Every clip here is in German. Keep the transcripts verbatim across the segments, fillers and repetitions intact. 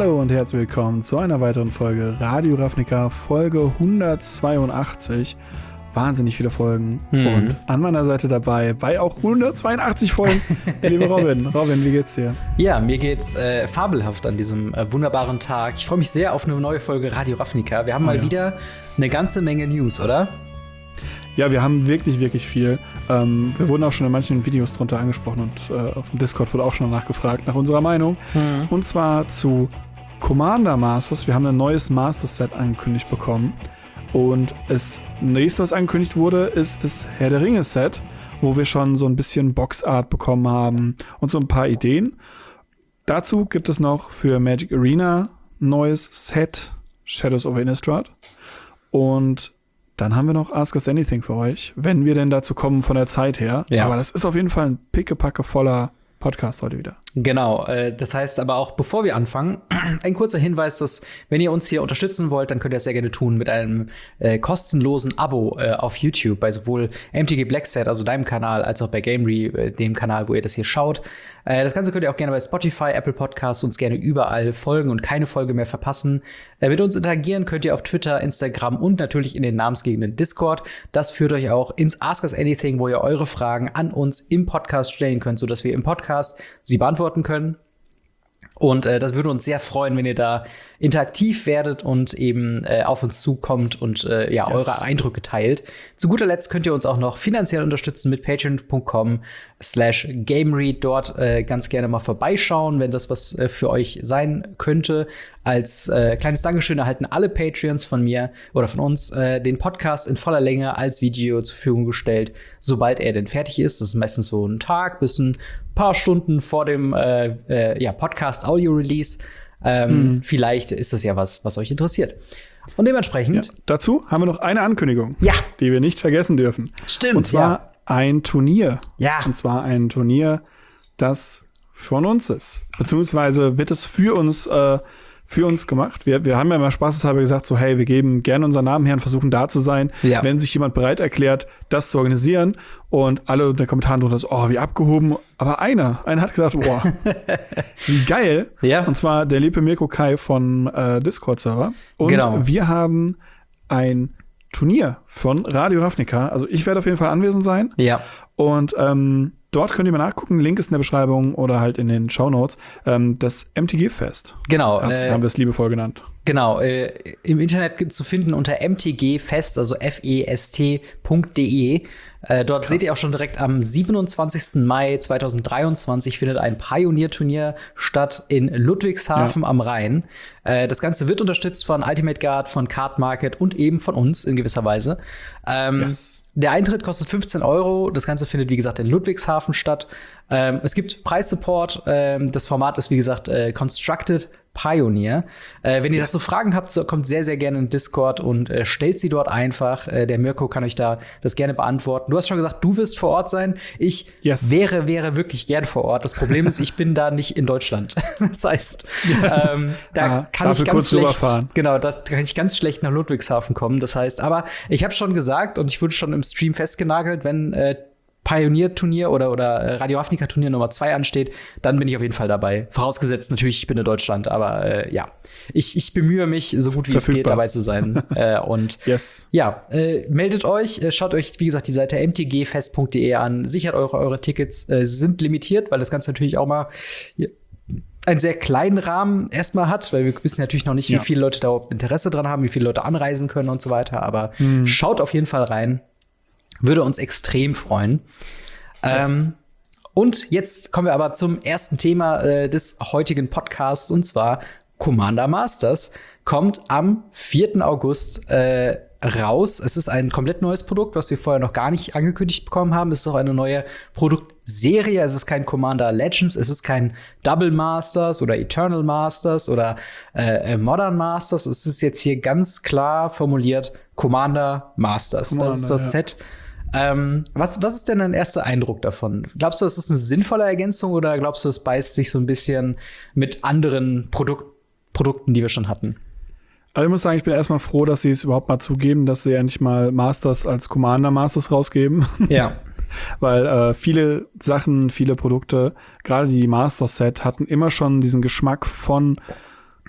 Hallo und herzlich willkommen zu einer weiteren Folge Radio Ravnica, Folge hundertzweiundachtzig. Wahnsinnig viele Folgen. Hm. Und an meiner Seite dabei, bei auch hundertzweiundachtzig Folgen, der liebe Robin. Robin, wie geht's dir? Ja, mir geht's äh, fabelhaft an diesem äh, wunderbaren Tag. Ich freue mich sehr auf eine neue Folge Radio Ravnica. Wir haben oh, mal ja. wieder eine ganze Menge News, oder? Ja, wir haben wirklich, wirklich viel. Ähm, wir wurden auch schon in manchen Videos drunter angesprochen und äh, auf dem Discord wurde auch schon nachgefragt nach unserer Meinung. Mhm. Und zwar zu Commander Masters. Wir haben ein neues Master-Set angekündigt bekommen. Und das nächste, was angekündigt wurde, ist das Herr der Ringe-Set, wo wir schon so ein bisschen Boxart bekommen haben und so ein paar Ideen. Dazu gibt es noch für Magic Arena ein neues Set, Shadows over Innistrad. Und dann haben wir noch Ask Us Anything für euch, wenn wir denn dazu kommen von der Zeit her. Ja. Aber das ist auf jeden Fall ein pickepacke voller Podcast heute wieder. Genau, äh, das heißt aber auch, bevor wir anfangen, ein kurzer Hinweis, dass, wenn ihr uns hier unterstützen wollt, dann könnt ihr das sehr gerne tun mit einem äh, kostenlosen Abo äh, auf YouTube, bei sowohl M T G Blackset, also deinem Kanal, als auch bei Gamery, äh, dem Kanal, wo ihr das hier schaut. Äh, das Ganze könnt ihr auch gerne bei Spotify, Apple Podcasts, uns gerne überall folgen und keine Folge mehr verpassen. Äh, mit uns interagieren könnt ihr auf Twitter, Instagram und natürlich in den namensgebenden Discord. Das führt euch auch ins Ask Us Anything, wo ihr eure Fragen an uns im Podcast stellen könnt, sodass wir im Podcast sie beantworten können. Und äh, das würde uns sehr freuen, wenn ihr da interaktiv werdet und eben äh, auf uns zukommt und äh, ja, yes. eure Eindrücke teilt. Zu guter Letzt könnt ihr uns auch noch finanziell unterstützen mit patreon punkt com slash gamery. Dort äh, ganz gerne mal vorbeischauen, wenn das was äh, für euch sein könnte. Als äh, kleines Dankeschön erhalten alle Patreons von mir oder von uns äh, den Podcast in voller Länge als Video zur Verfügung gestellt, sobald er denn fertig ist. Das ist meistens so ein Tag bis ein paar Stunden vor dem äh, äh, ja, Podcast-Audio-Release. Ähm, mhm. Vielleicht ist das ja was, was euch interessiert. Und dementsprechend. Ja, dazu haben wir noch eine Ankündigung, ja. die wir nicht vergessen dürfen. Stimmt. Und zwar ja. ein Turnier. Ja. Und zwar ein Turnier, das von uns ist. Beziehungsweise wird es für uns äh, für uns gemacht. Wir, wir haben ja mal spaßeshalber gesagt, so hey, wir geben gerne unseren Namen her und versuchen da zu sein, ja. wenn sich jemand bereit erklärt, das zu organisieren. Und alle in den Kommentaren drunter so, oh, wie abgehoben. Aber einer, einer hat gedacht, boah, wie geil. Ja. Und zwar der liebe Mirko Kai von äh, Discord-Server. Und genau. wir haben ein Turnier von Radio Ravnica. Also ich werde auf jeden Fall anwesend sein. Ja. Und ähm, dort könnt ihr mal nachgucken. Link ist in der Beschreibung oder halt in den Shownotes. Ähm, das M T G-Fest. Genau. Äh, haben wir es liebevoll genannt. Genau. Äh, im Internet zu finden unter M T G Fest, also F E S T Punkt D E. Äh, dort Krass. Seht ihr auch schon direkt am siebenundzwanzigsten Mai zweitausenddreiundzwanzig findet ein Pionierturnier statt in Ludwigshafen ja. am Rhein. Äh, das Ganze wird unterstützt von Ultimate Guard, von Card Market und eben von uns in gewisser Weise. Ähm, yes. Der Eintritt kostet fünfzehn Euro. Das Ganze findet, wie gesagt, in Ludwigshafen statt. Ähm, es gibt Preissupport. Ähm, das Format ist, wie gesagt, äh, Constructed Pioneer. Äh, wenn ihr dazu Fragen habt, so, kommt sehr, sehr gerne in Discord und äh, stellt sie dort einfach. Äh, der Mirko kann euch da das gerne beantworten. Du hast schon gesagt, du wirst vor Ort sein. Ich yes. wäre, wäre wirklich gern vor Ort. Das Problem ist, ich bin da nicht in Deutschland. Das heißt, ähm, da ah, kann ich ganz schlecht, genau, da kann ich ganz schlecht nach Ludwigshafen kommen. Das heißt, aber ich habe schon gesagt und ich wurde schon im Stream festgenagelt, wenn äh, Pioneer-Turnier oder, oder Radio Ravnica-Turnier Nummer zwei ansteht, dann bin ich auf jeden Fall dabei. Vorausgesetzt natürlich, ich bin in Deutschland, aber äh, ja, ich, ich bemühe mich, so gut wie Verfügbar. es geht, dabei zu sein. äh, und yes. ja, äh, meldet euch, äh, schaut euch, wie gesagt, die Seite m t g fest punkt d e an, sichert eure, eure Tickets, äh, sind limitiert, weil das Ganze natürlich auch mal hier einen sehr kleinen Rahmen erstmal hat, weil wir wissen natürlich noch nicht, ja. wie viele Leute da überhaupt Interesse dran haben, wie viele Leute anreisen können und so weiter, aber mhm. schaut auf jeden Fall rein. Würde uns extrem freuen. Yes. Ähm, und jetzt kommen wir aber zum ersten Thema äh, des heutigen Podcasts, und zwar Commander Masters kommt am vierten August äh, raus. Es ist ein komplett neues Produkt, was wir vorher noch gar nicht angekündigt bekommen haben. Es ist auch eine neue Produktserie. Es ist kein Commander Legends, es ist kein Double Masters oder Eternal Masters oder äh, Modern Masters. Es ist jetzt hier ganz klar formuliert Commander Masters. Commander, das ist das ja. Set. Ähm, was, was ist denn dein erster Eindruck davon? Glaubst du, das ist eine sinnvolle Ergänzung oder glaubst du, es beißt sich so ein bisschen mit anderen Produk- Produkten, die wir schon hatten? Also ich muss sagen, ich bin erstmal froh, dass sie es überhaupt mal zugeben, dass sie endlich mal Masters als Commander Masters rausgeben. Ja. Weil äh, viele Sachen, viele Produkte, gerade die Master Set, hatten immer schon diesen Geschmack von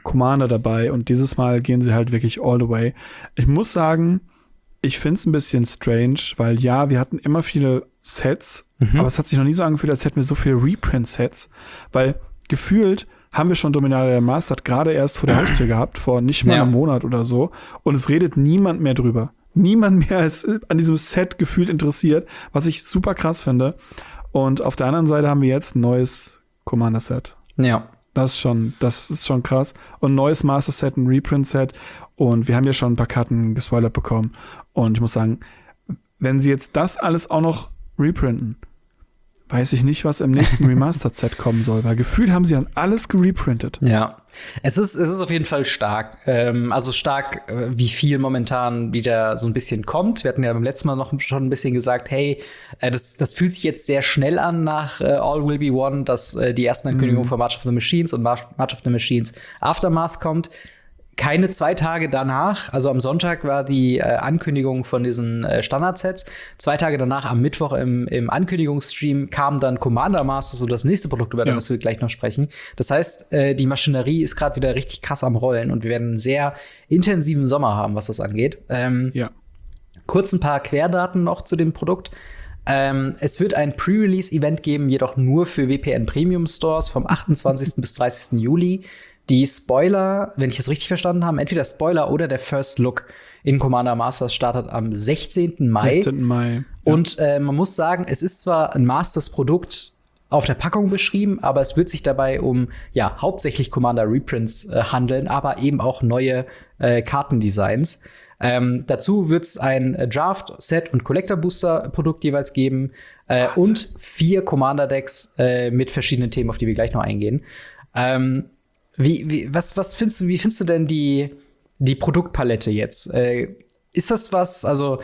Commander dabei und dieses Mal gehen sie halt wirklich all the way. Ich muss sagen, ich finde es ein bisschen strange, weil ja, wir hatten immer viele Sets, mhm. aber es hat sich noch nie so angefühlt, als hätten wir so viele Reprint-Sets, weil gefühlt haben wir schon Dominaria Remastered gerade erst vor der Haustür gehabt, vor nicht mal ja. einem Monat oder so, und es redet niemand mehr drüber. Niemand mehr ist an diesem Set gefühlt interessiert, was ich super krass finde. Und auf der anderen Seite haben wir jetzt ein neues Commander-Set. Ja. Das ist schon, das ist schon krass. Und ein neues Master-Set, ein Reprint-Set. Und wir haben ja schon ein paar Karten gespoilert bekommen. Und ich muss sagen, wenn sie jetzt das alles auch noch reprinten, weiß ich nicht, was im nächsten Remastered-Set kommen soll. Weil gefühlt haben sie dann alles gereprintet. Ja, es ist, es ist auf jeden Fall stark. Ähm, also stark, äh, wie viel momentan wieder so ein bisschen kommt. Wir hatten ja beim letzten Mal noch schon ein bisschen gesagt, hey, äh, das, das fühlt sich jetzt sehr schnell an nach äh, All Will Be One, dass äh, die ersten Ankündigungen mhm. von March of the Machines und March, March of the Machines Aftermath kommt. Keine zwei Tage danach, also am Sonntag war die äh, Ankündigung von diesen äh, Standardsets. Zwei Tage danach, am Mittwoch im, im Ankündigungsstream, kam dann Commander Masters, so das nächste Produkt, über ja. das wir gleich noch sprechen. Das heißt, äh, die Maschinerie ist gerade wieder richtig krass am Rollen und wir werden einen sehr intensiven Sommer haben, was das angeht. Ähm, ja. Kurz ein paar Querdaten noch zu dem Produkt. Ähm, es wird ein Pre-Release-Event geben, jedoch nur für W P N Premium Stores vom achtundzwanzigsten bis dreißigsten Juli. Die Spoiler, wenn ich es richtig verstanden habe, entweder Spoiler oder der First Look in Commander Masters startet am sechzehnten Mai. sechzehnten Mai. Ja. Und äh, man muss sagen, es ist zwar ein Masters-Produkt auf der Packung beschrieben, aber es wird sich dabei um ja hauptsächlich Commander Reprints äh, handeln, aber eben auch neue äh, Kartendesigns. Ähm, dazu wird es ein Draft, Set und Collector Booster Produkt jeweils geben äh, und vier Commander Decks äh, mit verschiedenen Themen, auf die wir gleich noch eingehen. Ähm, Wie, wie, was, was findest du, wie findest du denn die, die Produktpalette jetzt? Äh, ist das was, also,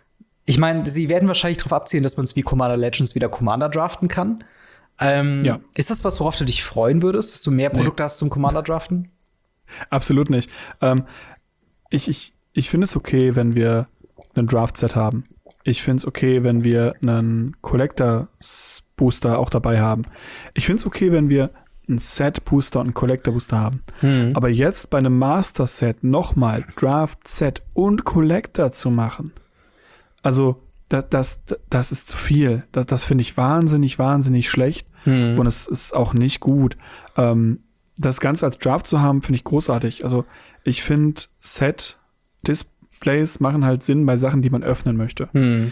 ich meine, sie werden wahrscheinlich darauf abzielen, dass man es wie Commander Legends wieder Commander draften kann. Ähm, ja. Ist das was, worauf du dich freuen würdest, dass du mehr Produkte nee. hast zum Commander draften? Absolut nicht. Ähm, ich ich, ich finde es okay, wenn wir einen Draft-Set haben. Ich finde es okay, wenn wir einen Collector-Booster auch dabei haben. Ich finde es okay, wenn wir ein Set-Booster und ein Collector-Booster haben. Mhm. Aber jetzt bei einem Master-Set nochmal Draft-Set und Collector zu machen, also das, das, das ist zu viel. Das, das finde ich wahnsinnig, wahnsinnig schlecht. Mhm. Und es ist auch nicht gut. Ähm, das Ganze als Draft zu haben, finde ich großartig. Also ich finde, Set-Displays machen halt Sinn bei Sachen, die man öffnen möchte. Mhm.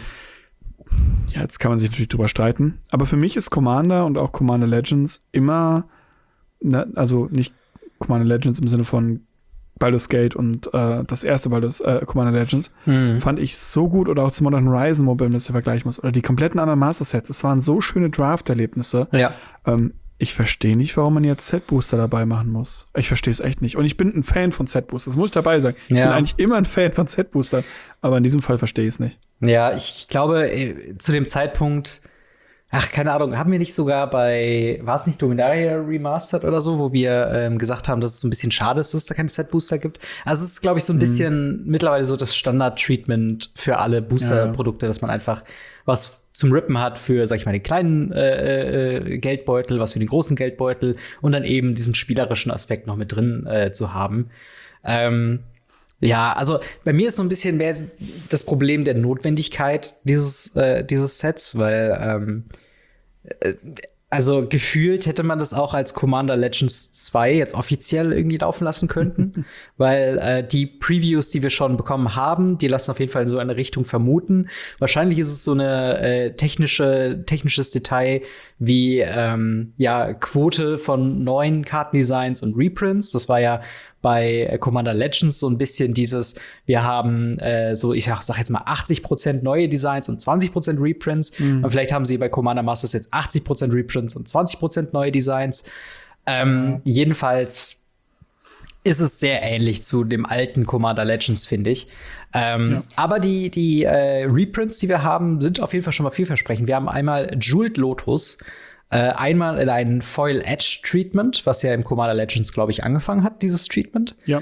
Ja, jetzt kann man sich natürlich drüber streiten. Aber für mich ist Commander und auch Commander Legends immer Na, also nicht Commander Legends im Sinne von Baldur's Gate und äh, das erste Baldur's äh, Commander Legends mhm. fand ich so gut, oder auch zu Modern Horizon, wo man das vergleichen muss, oder die kompletten anderen Master Sets. Es waren so schöne Draft-Erlebnisse. Ja. Ähm, ich verstehe nicht, warum man jetzt Set-Booster dabei machen muss. Ich verstehe es echt nicht. Und ich bin ein Fan von Set-Boosters. Das muss ich dabei sagen. Ich ja. bin eigentlich immer ein Fan von Set-Boostern, aber in diesem Fall verstehe ich es nicht. Ja, ich glaube, zu dem Zeitpunkt Ach, keine Ahnung, haben wir nicht sogar bei, war es nicht Dominaria Remastered oder so, wo wir ähm, gesagt haben, dass es so ein bisschen schade ist, dass es da keine Set-Booster gibt? Also es ist, glaube ich, so ein mhm. bisschen mittlerweile so das Standard-Treatment für alle Booster-Produkte, ja. dass man einfach was zum Rippen hat für, sag ich mal, den kleinen äh, äh, Geldbeutel, was für den großen Geldbeutel und dann eben diesen spielerischen Aspekt noch mit drin äh, zu haben. Ähm, Ja, also bei mir ist so ein bisschen mehr das Problem der Notwendigkeit dieses, äh, dieses Sets, weil ähm, äh, also gefühlt hätte man das auch als Commander Legends zwei jetzt offiziell irgendwie laufen lassen können, weil äh, die Previews, die wir schon bekommen haben, die lassen auf jeden Fall in so eine Richtung vermuten. Wahrscheinlich ist es so eine äh, technische technisches Detail wie ähm, ja Quote von neuen Kartendesigns und Reprints. Das war ja bei Commander Legends so ein bisschen dieses, wir haben äh, so, ich sag, sag jetzt mal achtzig Prozent neue Designs und zwanzig Prozent Reprints. Mhm. Und vielleicht haben sie bei Commander Masters jetzt achtzig Prozent Reprints und zwanzig Prozent neue Designs. Ähm, mhm. Jedenfalls ist es sehr ähnlich zu dem alten Commander Legends, finde ich. Ähm, ja. Aber die, die äh, Reprints, die wir haben, sind auf jeden Fall schon mal vielversprechend. Wir haben einmal Jeweled Lotus, Äh, einmal in ein Foil Edge Treatment, was ja im Commander Legends, glaube ich, angefangen hat, dieses Treatment. Ja.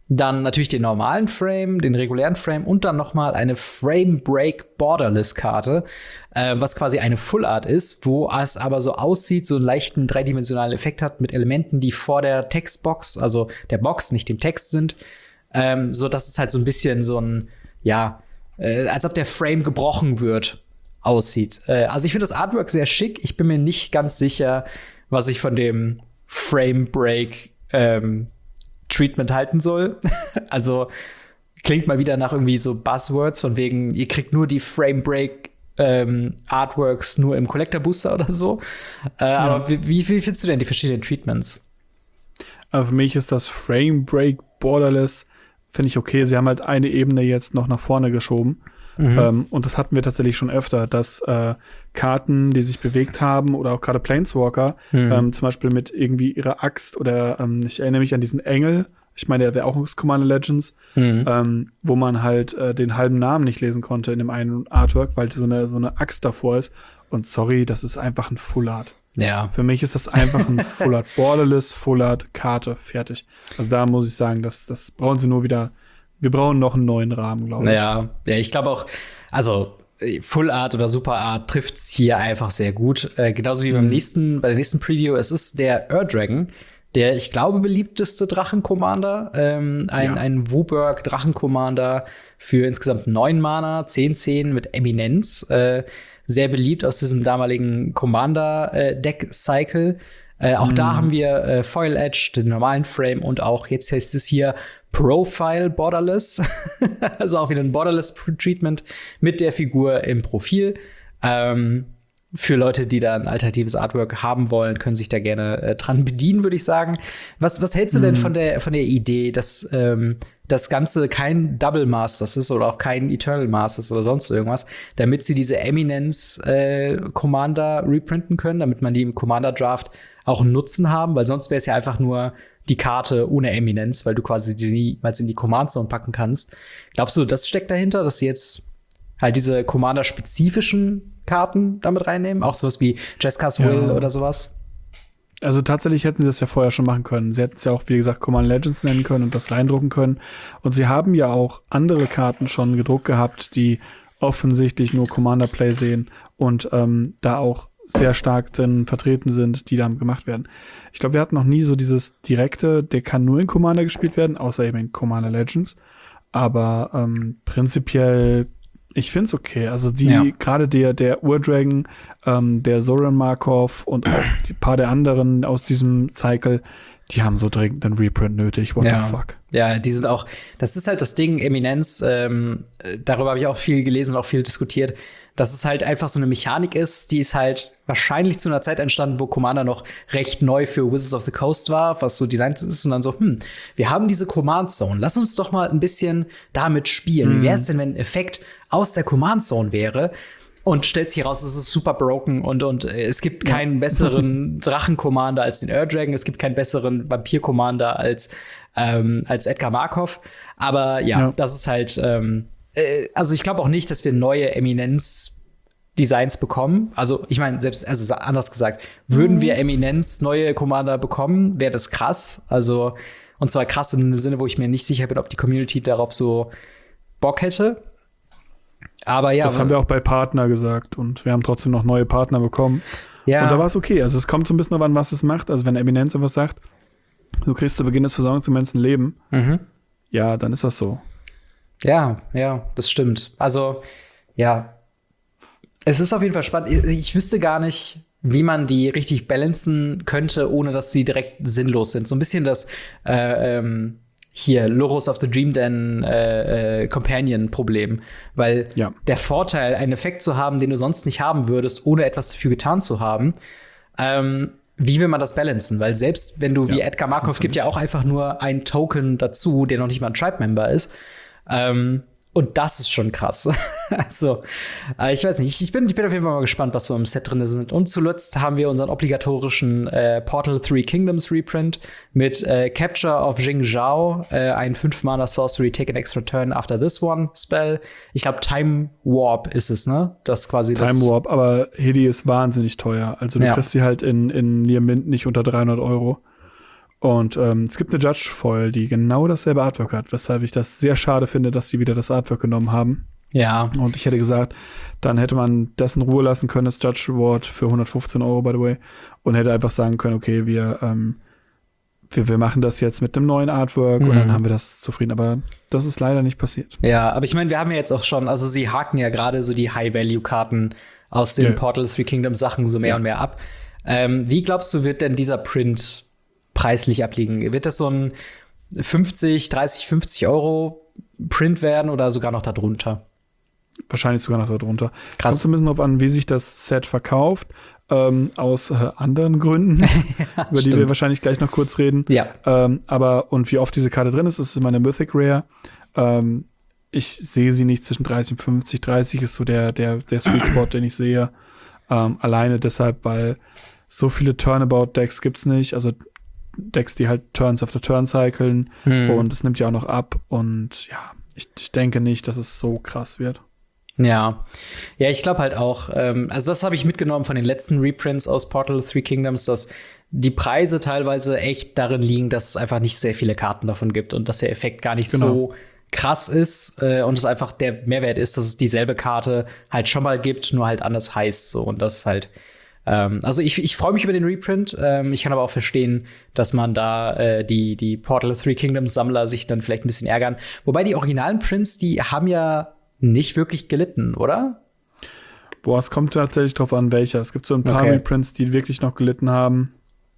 Dann natürlich den normalen Frame, den regulären Frame und dann noch mal eine Frame Break Borderless Karte, äh, was quasi eine Full Art ist, wo es aber so aussieht, so einen leichten dreidimensionalen Effekt hat mit Elementen, die vor der Textbox, also der Box, nicht dem Text sind, ähm, so dass es halt so ein bisschen so ein, ja, äh, als ob der Frame gebrochen wird, aussieht. Äh, also ich finde das Artwork sehr schick. Ich bin mir nicht ganz sicher, was ich von dem Frame Break ähm, Treatment halten soll. Also klingt mal wieder nach irgendwie so Buzzwords von wegen, ihr kriegt nur die Frame Break ähm, Artworks nur im Collector Booster oder so. Äh, ja. Aber wie, wie, wie findest du denn die verschiedenen Treatments? Also für mich ist das Frame Break Borderless, finde ich okay. Sie haben halt eine Ebene jetzt noch nach vorne geschoben. Mhm. Ähm, und das hatten wir tatsächlich schon öfter, dass äh, Karten, die sich bewegt haben oder auch gerade Planeswalker, mhm. ähm, zum Beispiel mit irgendwie ihrer Axt oder ähm, ich erinnere mich an diesen Engel, ich meine, der wäre auch aus Commander Legends, mhm. ähm, wo man halt äh, den halben Namen nicht lesen konnte in dem einen Artwork, weil so eine, so eine Axt davor ist. Und sorry, das ist einfach ein Full Art. Ja. Für mich ist das einfach ein Full Art Borderless, Full Art Karte, fertig. Also da muss ich sagen, das, das brauchen sie nur wieder. Wir brauchen noch einen neuen Rahmen, glaube ich. Ja, ja, ich glaube auch, also Full Art oder Super Art trifft's hier einfach sehr gut. Äh, genauso wie beim mhm. nächsten, bei der nächsten Preview. Es ist der Ur-Dragon, der, ich glaube, beliebteste Drachen-Commander. Ähm, ein, ja. ein Wooburg Drachen-Commander für insgesamt neun Mana, zehn zehn mit Eminenz. Äh, sehr beliebt aus diesem damaligen Commander-Deck-Cycle. Äh, auch mhm. da haben wir äh, Foil Edge, den normalen Frame und auch, jetzt heißt es hier Profile Borderless. Also auch wieder ein Borderless-Treatment mit der Figur im Profil. Ähm, für Leute, die da ein alternatives Artwork haben wollen, können sich da gerne äh, dran bedienen, würde ich sagen. Was, was hältst du mhm. denn von der, von der Idee, dass ähm, das Ganze kein Double Masters ist oder auch kein Eternal Masters oder sonst irgendwas, damit sie diese Eminence äh, Commander reprinten können, damit man die im Commander Draft auch einen Nutzen haben, weil sonst wäre es ja einfach nur die Karte ohne Eminenz, weil du quasi die niemals in die Command Zone packen kannst. Glaubst du, das steckt dahinter, dass sie jetzt halt diese Commander-spezifischen Karten damit reinnehmen? Auch sowas wie Jeskas Will ja. oder sowas? Also tatsächlich hätten sie das ja vorher schon machen können. Sie hätten es ja auch, wie gesagt, Command Legends nennen können und das reindrucken können. Und sie haben ja auch andere Karten schon gedruckt gehabt, die offensichtlich nur Commander-Play sehen und ähm, da auch sehr stark drin vertreten sind, die da gemacht werden. Ich glaube, wir hatten noch nie so dieses direkte, der kann nur in Commander gespielt werden, außer eben in Commander Legends. Aber ähm, prinzipiell, ich find's okay. Also die, ja. gerade der, der Ur-Dragon, ähm, der Zoran Markov und auch die paar der anderen aus diesem Cycle, die haben so dringend einen Reprint nötig. What ja. the fuck? Ja, die sind auch, das ist halt das Ding, Eminenz, ähm, darüber habe ich auch viel gelesen und auch viel diskutiert, dass es halt einfach so eine Mechanik ist, die ist halt wahrscheinlich zu einer Zeit entstanden, wo Commander noch recht neu für Wizards of the Coast war, was so designt ist, und dann so, hm, wir haben diese Command Zone, lass uns doch mal ein bisschen damit spielen. Mhm. Wie wäre es denn, wenn ein Effekt aus der Command Zone wäre? Und stellt sich heraus, es ist super broken und, und es gibt keinen ja. besseren Drachen-Commander als den Ur-Dragon, es gibt keinen besseren Vampir-Commander als, ähm, als Edgar Markov. Aber ja, ja. das ist halt, ähm, äh, also ich glaube auch nicht, dass wir neue Eminenz-Designs bekommen. Also ich meine, selbst, also anders gesagt, würden mhm. wir Eminenz neue Commander bekommen, wäre das krass. Also, und zwar krass im Sinne, wo ich mir nicht sicher bin, ob die Community darauf so Bock hätte. Aber ja, das haben wir auch bei Partner gesagt und wir haben trotzdem noch neue Partner bekommen. Ja. Und da war es okay. Also es kommt so ein bisschen darauf an, was es macht. Also wenn Eminenz etwas sagt, du kriegst zu Beginn des Versorgungsmoments ein Leben, mhm. ja, dann ist das so. Ja, ja, das stimmt. Also, ja, es ist auf jeden Fall spannend. Ich, ich wüsste gar nicht, wie man die richtig balancen könnte, ohne dass sie direkt sinnlos sind. So ein bisschen das äh, ähm hier, Loros of the Dream Den äh, äh, Companion-Problem. Weil ja. der Vorteil, einen Effekt zu haben, den du sonst nicht haben würdest, ohne etwas dafür getan zu haben, ähm, wie will man das balancen? Weil selbst wenn du, ja, wie Edgar Markov, gibt ja auch einfach nur ein Token dazu, der noch nicht mal ein Tribe-Member ist. Ähm, und das ist schon krass. Also, äh, ich weiß nicht, ich bin, ich bin auf jeden Fall mal gespannt, was so im Set drin sind. Und zuletzt haben wir unseren obligatorischen äh, Portal Three Kingdoms Reprint mit äh, Capture of Jing Zhao, äh, ein fünf Mana Sorcery, take an extra turn after this one Spell. Ich glaube, Time Warp ist es, ne? Das quasi Time das Warp, aber Hedi ist wahnsinnig teuer. Also du ja. kriegst sie halt in, in Nier Mint nicht unter dreihundert Euro. Und ähm, es gibt eine Judge-Foil, die genau dasselbe Artwork hat, weshalb ich das sehr schade finde, dass sie wieder das Artwork genommen haben. Ja. Und ich hätte gesagt, dann hätte man das in Ruhe lassen können, das Judge Award für hundertfünfzehn Euro, by the way, und hätte einfach sagen können, okay, wir, ähm, wir, wir machen das jetzt mit einem neuen Artwork mhm. und dann haben wir das zufrieden. Aber das ist leider nicht passiert. Ja, aber ich meine, wir haben ja jetzt auch schon, also sie haken ja gerade so die High-Value-Karten aus den ja. Portal Three Kingdoms Sachen so mehr ja. und mehr ab. Ähm, wie glaubst du, wird denn dieser Print preislich abliegen? Wird das so ein fünfzig, dreißig, fünfzig Euro Print werden oder sogar noch darunter? Wahrscheinlich sogar noch darunter. Krass. Kommt so ein bisschen drauf an, wie sich das Set verkauft. Ähm, aus äh, anderen Gründen, ja, über die stimmt. wir wahrscheinlich gleich noch kurz reden. Ja. Ähm, aber, und wie oft diese Karte drin ist, ist immer eine Mythic Rare. Ähm, ich sehe sie nicht zwischen dreißig und fünfzig. dreißig ist so der, der, der Sweet Spot, den ich sehe. Ähm, alleine deshalb, weil so viele Turnabout-Decks gibt's nicht. Also Decks, die halt Turns after Turn cyclen. Hm. Und es nimmt ja auch noch ab. Und ja, ich, ich denke nicht, dass es so krass wird. Ja, ja, ich glaube halt auch, ähm, also das habe ich mitgenommen von den letzten Reprints aus Portal Three Kingdoms, dass die Preise teilweise echt darin liegen, dass es einfach nicht sehr viele Karten davon gibt und dass der Effekt gar nicht genau. so krass ist äh, und es einfach der Mehrwert ist, dass es dieselbe Karte halt schon mal gibt, nur halt anders heißt so und das ist halt ähm, also ich, ich freue mich über den Reprint, ähm, ich kann aber auch verstehen, dass man da äh, die, die Portal Three Kingdoms Sammler sich dann vielleicht ein bisschen ärgern, wobei die originalen Prints, die haben ja nicht wirklich gelitten, oder? Boah, es kommt tatsächlich drauf an, welcher. Es gibt so ein paar okay. Reprints, die wirklich noch gelitten haben.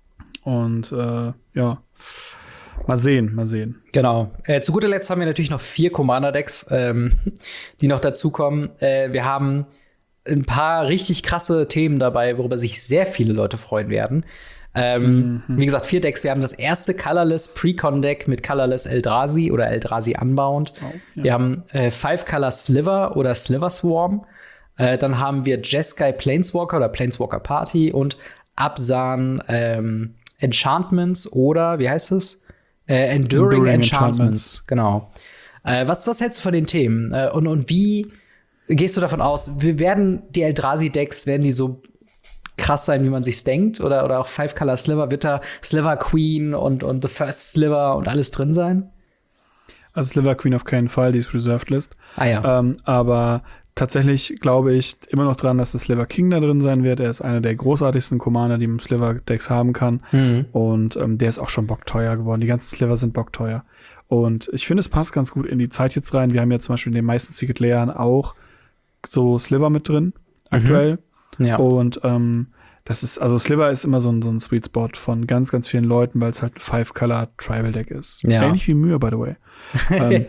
Und äh, ja, mal sehen, mal sehen. Genau. Äh, zu guter Letzt haben wir natürlich noch vier Commander-Decks, ähm, die noch dazukommen. Äh, wir haben ein paar richtig krasse Themen dabei, worüber sich sehr viele Leute freuen werden. Ähm, mhm. Wie gesagt, vier Decks. Wir haben das erste Colorless Precon-Deck mit Colorless Eldrazi oder Eldrazi Unbound. Oh, ja. Wir haben äh, Five Color Sliver oder Sliver Swarm. Äh, dann haben wir Jeskai Planeswalker oder Planeswalker Party und Abzan ähm, Enchantments oder, wie heißt es? Äh, Enduring, Enduring Enchantments. Enchantments. Genau. Äh, was, was hältst du von den Themen? Äh, und, und wie gehst du davon aus? Wir werden die Eldrazi-Decks, werden die so krass sein, wie man sich's denkt? Oder, oder auch Five Color Sliver, wird da Sliver Queen und, und The First Sliver und alles drin sein? Also Sliver Queen auf keinen Fall, die ist Reserved List. Ah ja. Ähm, aber tatsächlich glaube ich immer noch dran, dass das Sliver King da drin sein wird. Er ist einer der großartigsten Commander, die man Sliver-Decks haben kann. Mhm. Und ähm, der ist auch schon bockteuer geworden. Die ganzen Sliver sind bockteuer. Und ich finde, es passt ganz gut in die Zeit jetzt rein. Wir haben ja zum Beispiel in den meisten Secret Layern auch so Sliver mit drin, aktuell. Mhm. Ja. Und ähm, das ist, also Sliver ist immer so ein, so ein Sweet Spot von ganz, ganz vielen Leuten, weil es halt ein Five-Color-Tribal-Deck ist. Ja. Ähnlich wie Mühe, by the way. ähm,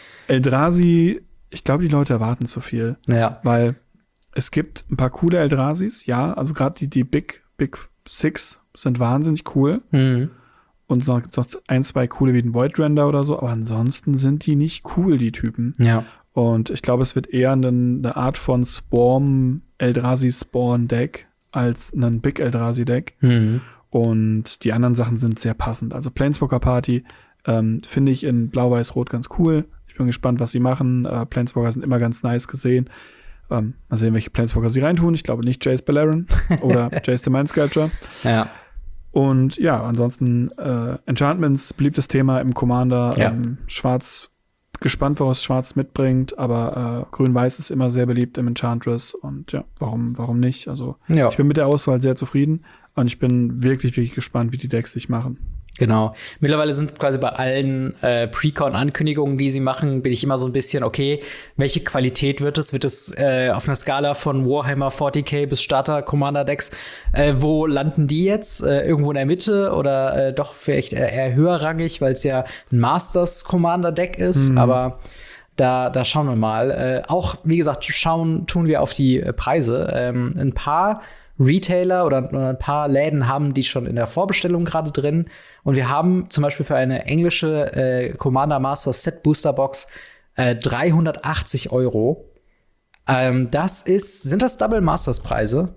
Eldrazi, ich glaube, die Leute erwarten zu viel. Ja. Weil es gibt ein paar coole Eldrasis, ja, also gerade die, die Big, Big Six sind wahnsinnig cool. Mhm. Und noch, noch ein, zwei coole wie den Voidrender oder so, aber ansonsten sind die nicht cool, die Typen. Ja. Und ich glaube, es wird eher eine, eine Art von Swarm Eldrazi Spawn Deck als ein Big Eldrazi Deck. Mhm. Und die anderen Sachen sind sehr passend. Also Planeswalker Party ähm, finde ich in Blau-Weiß-Rot ganz cool. Ich bin gespannt, was sie machen. Äh, Planeswalker sind immer ganz nice gesehen. Ähm, mal sehen, welche Planeswalker sie reintun. Ich glaube nicht Jace Beleren oder Jace the Mind Sculpture. Ja. Und ja, ansonsten äh, Enchantments, beliebtes Thema im Commander. Ja. Ähm, Schwarz, gespannt, was Schwarz mitbringt, aber äh, Grün-Weiß ist immer sehr beliebt im Enchantress und ja, warum, warum nicht? Also ja. Ich bin mit der Auswahl sehr zufrieden und ich bin wirklich, wirklich gespannt, wie die Decks sich machen. Genau. Mittlerweile sind quasi bei allen äh, Precon-Ankündigungen, die sie machen, bin ich immer so ein bisschen, okay, welche Qualität wird es? Wird es äh, auf einer Skala von Warhammer vierzig K bis Starter-Commander-Decks? Äh, wo landen die jetzt? Äh, irgendwo in der Mitte oder äh, doch vielleicht eher, eher höherrangig, weil es ja ein Masters-Commander-Deck ist? Mhm. Aber da, da schauen wir mal. Äh, auch, wie gesagt, schauen tun wir auf die äh, Preise. Ähm, ein paar Retailer oder, oder ein paar Läden haben die schon in der Vorbestellung gerade drin. Und wir haben zum Beispiel für eine englische äh, Commander Masters Set Booster Box äh, dreihundertachtzig Euro. Ähm, das ist, sind das Double Masters Preise?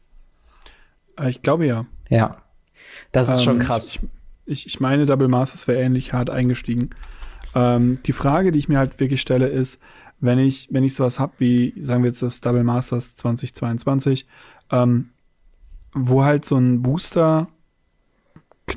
Ich glaube ja. Ja. Das ist ähm, schon krass. Ich, ich meine, Double Masters wäre ähnlich hart eingestiegen. Ähm, die Frage, die ich mir halt wirklich stelle, ist, wenn ich, wenn ich sowas habe wie, sagen wir jetzt das Double Masters zwanzig zweiundzwanzig, ähm, wo halt so ein Booster knapp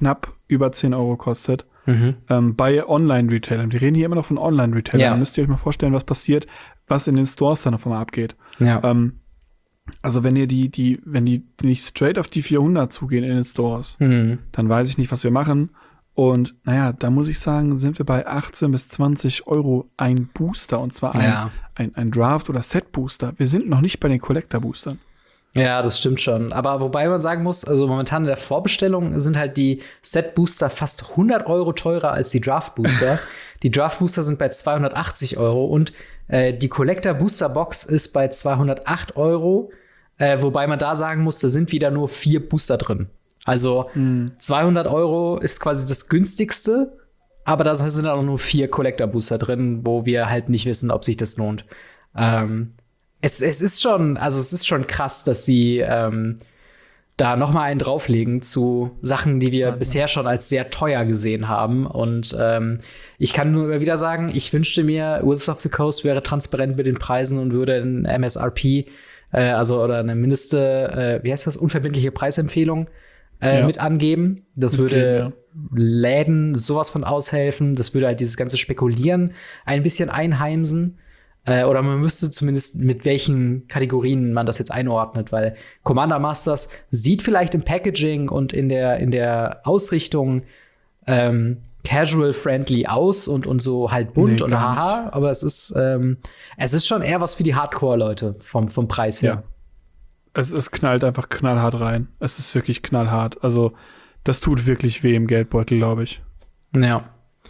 über zehn Euro kostet. Mhm. Ähm, bei Online-Retailern. Wir reden hier immer noch von Online-Retailern. Ja. Da müsst ihr euch mal vorstellen, was passiert, was in den Stores dann auf einmal abgeht. Ja. Ähm, also wenn ihr die, die, wenn die nicht straight auf die vierhundert zugehen in den Stores, Mhm. dann weiß ich nicht, was wir machen. Und naja, da muss ich sagen, sind wir bei achtzehn bis zwanzig Euro ein Booster. Und zwar ein, Ja. ein, ein Draft- oder Set-Booster. Wir sind noch nicht bei den Collector-Boostern. Ja, das stimmt schon. Aber wobei man sagen muss, also momentan in der Vorbestellung sind halt die Set-Booster fast hundert Euro teurer als die Draft-Booster. Die Draft-Booster sind bei zweihundertachtzig Euro und äh, die Collector-Booster-Box ist bei zweihundertacht Euro. Äh, wobei man da sagen muss, da sind wieder nur vier Booster drin. Also mhm. zweihundert Euro ist quasi das günstigste, aber da sind auch nur vier Collector-Booster drin, wo wir halt nicht wissen, ob sich das lohnt. Ähm, Es, es ist schon, also es ist schon krass, dass sie ähm, da noch mal einen drauflegen zu Sachen, die wir ja, bisher schon als sehr teuer gesehen haben. Und ähm, ich kann nur immer wieder sagen, ich wünschte mir, Wizards of the Coast wäre transparent mit den Preisen und würde ein M S R P, äh, also oder eine mindeste, äh, wie heißt das, unverbindliche Preisempfehlung äh, ja. mit angeben. Das okay, würde ja. Läden sowas von aushelfen. Das würde halt dieses ganze Spekulieren ein bisschen einheimsen. Oder man müsste zumindest, mit welchen Kategorien man das jetzt einordnet, weil Commander Masters sieht vielleicht im Packaging und in der, in der Ausrichtung ähm, casual-friendly aus und, und so halt bunt nee, und haha, aber es ist, ähm, es ist schon eher was für die Hardcore-Leute vom, vom Preis her. Ja. Es, es knallt einfach knallhart rein. Es ist wirklich knallhart. Also, das tut wirklich weh im Geldbeutel, glaube ich. Ja.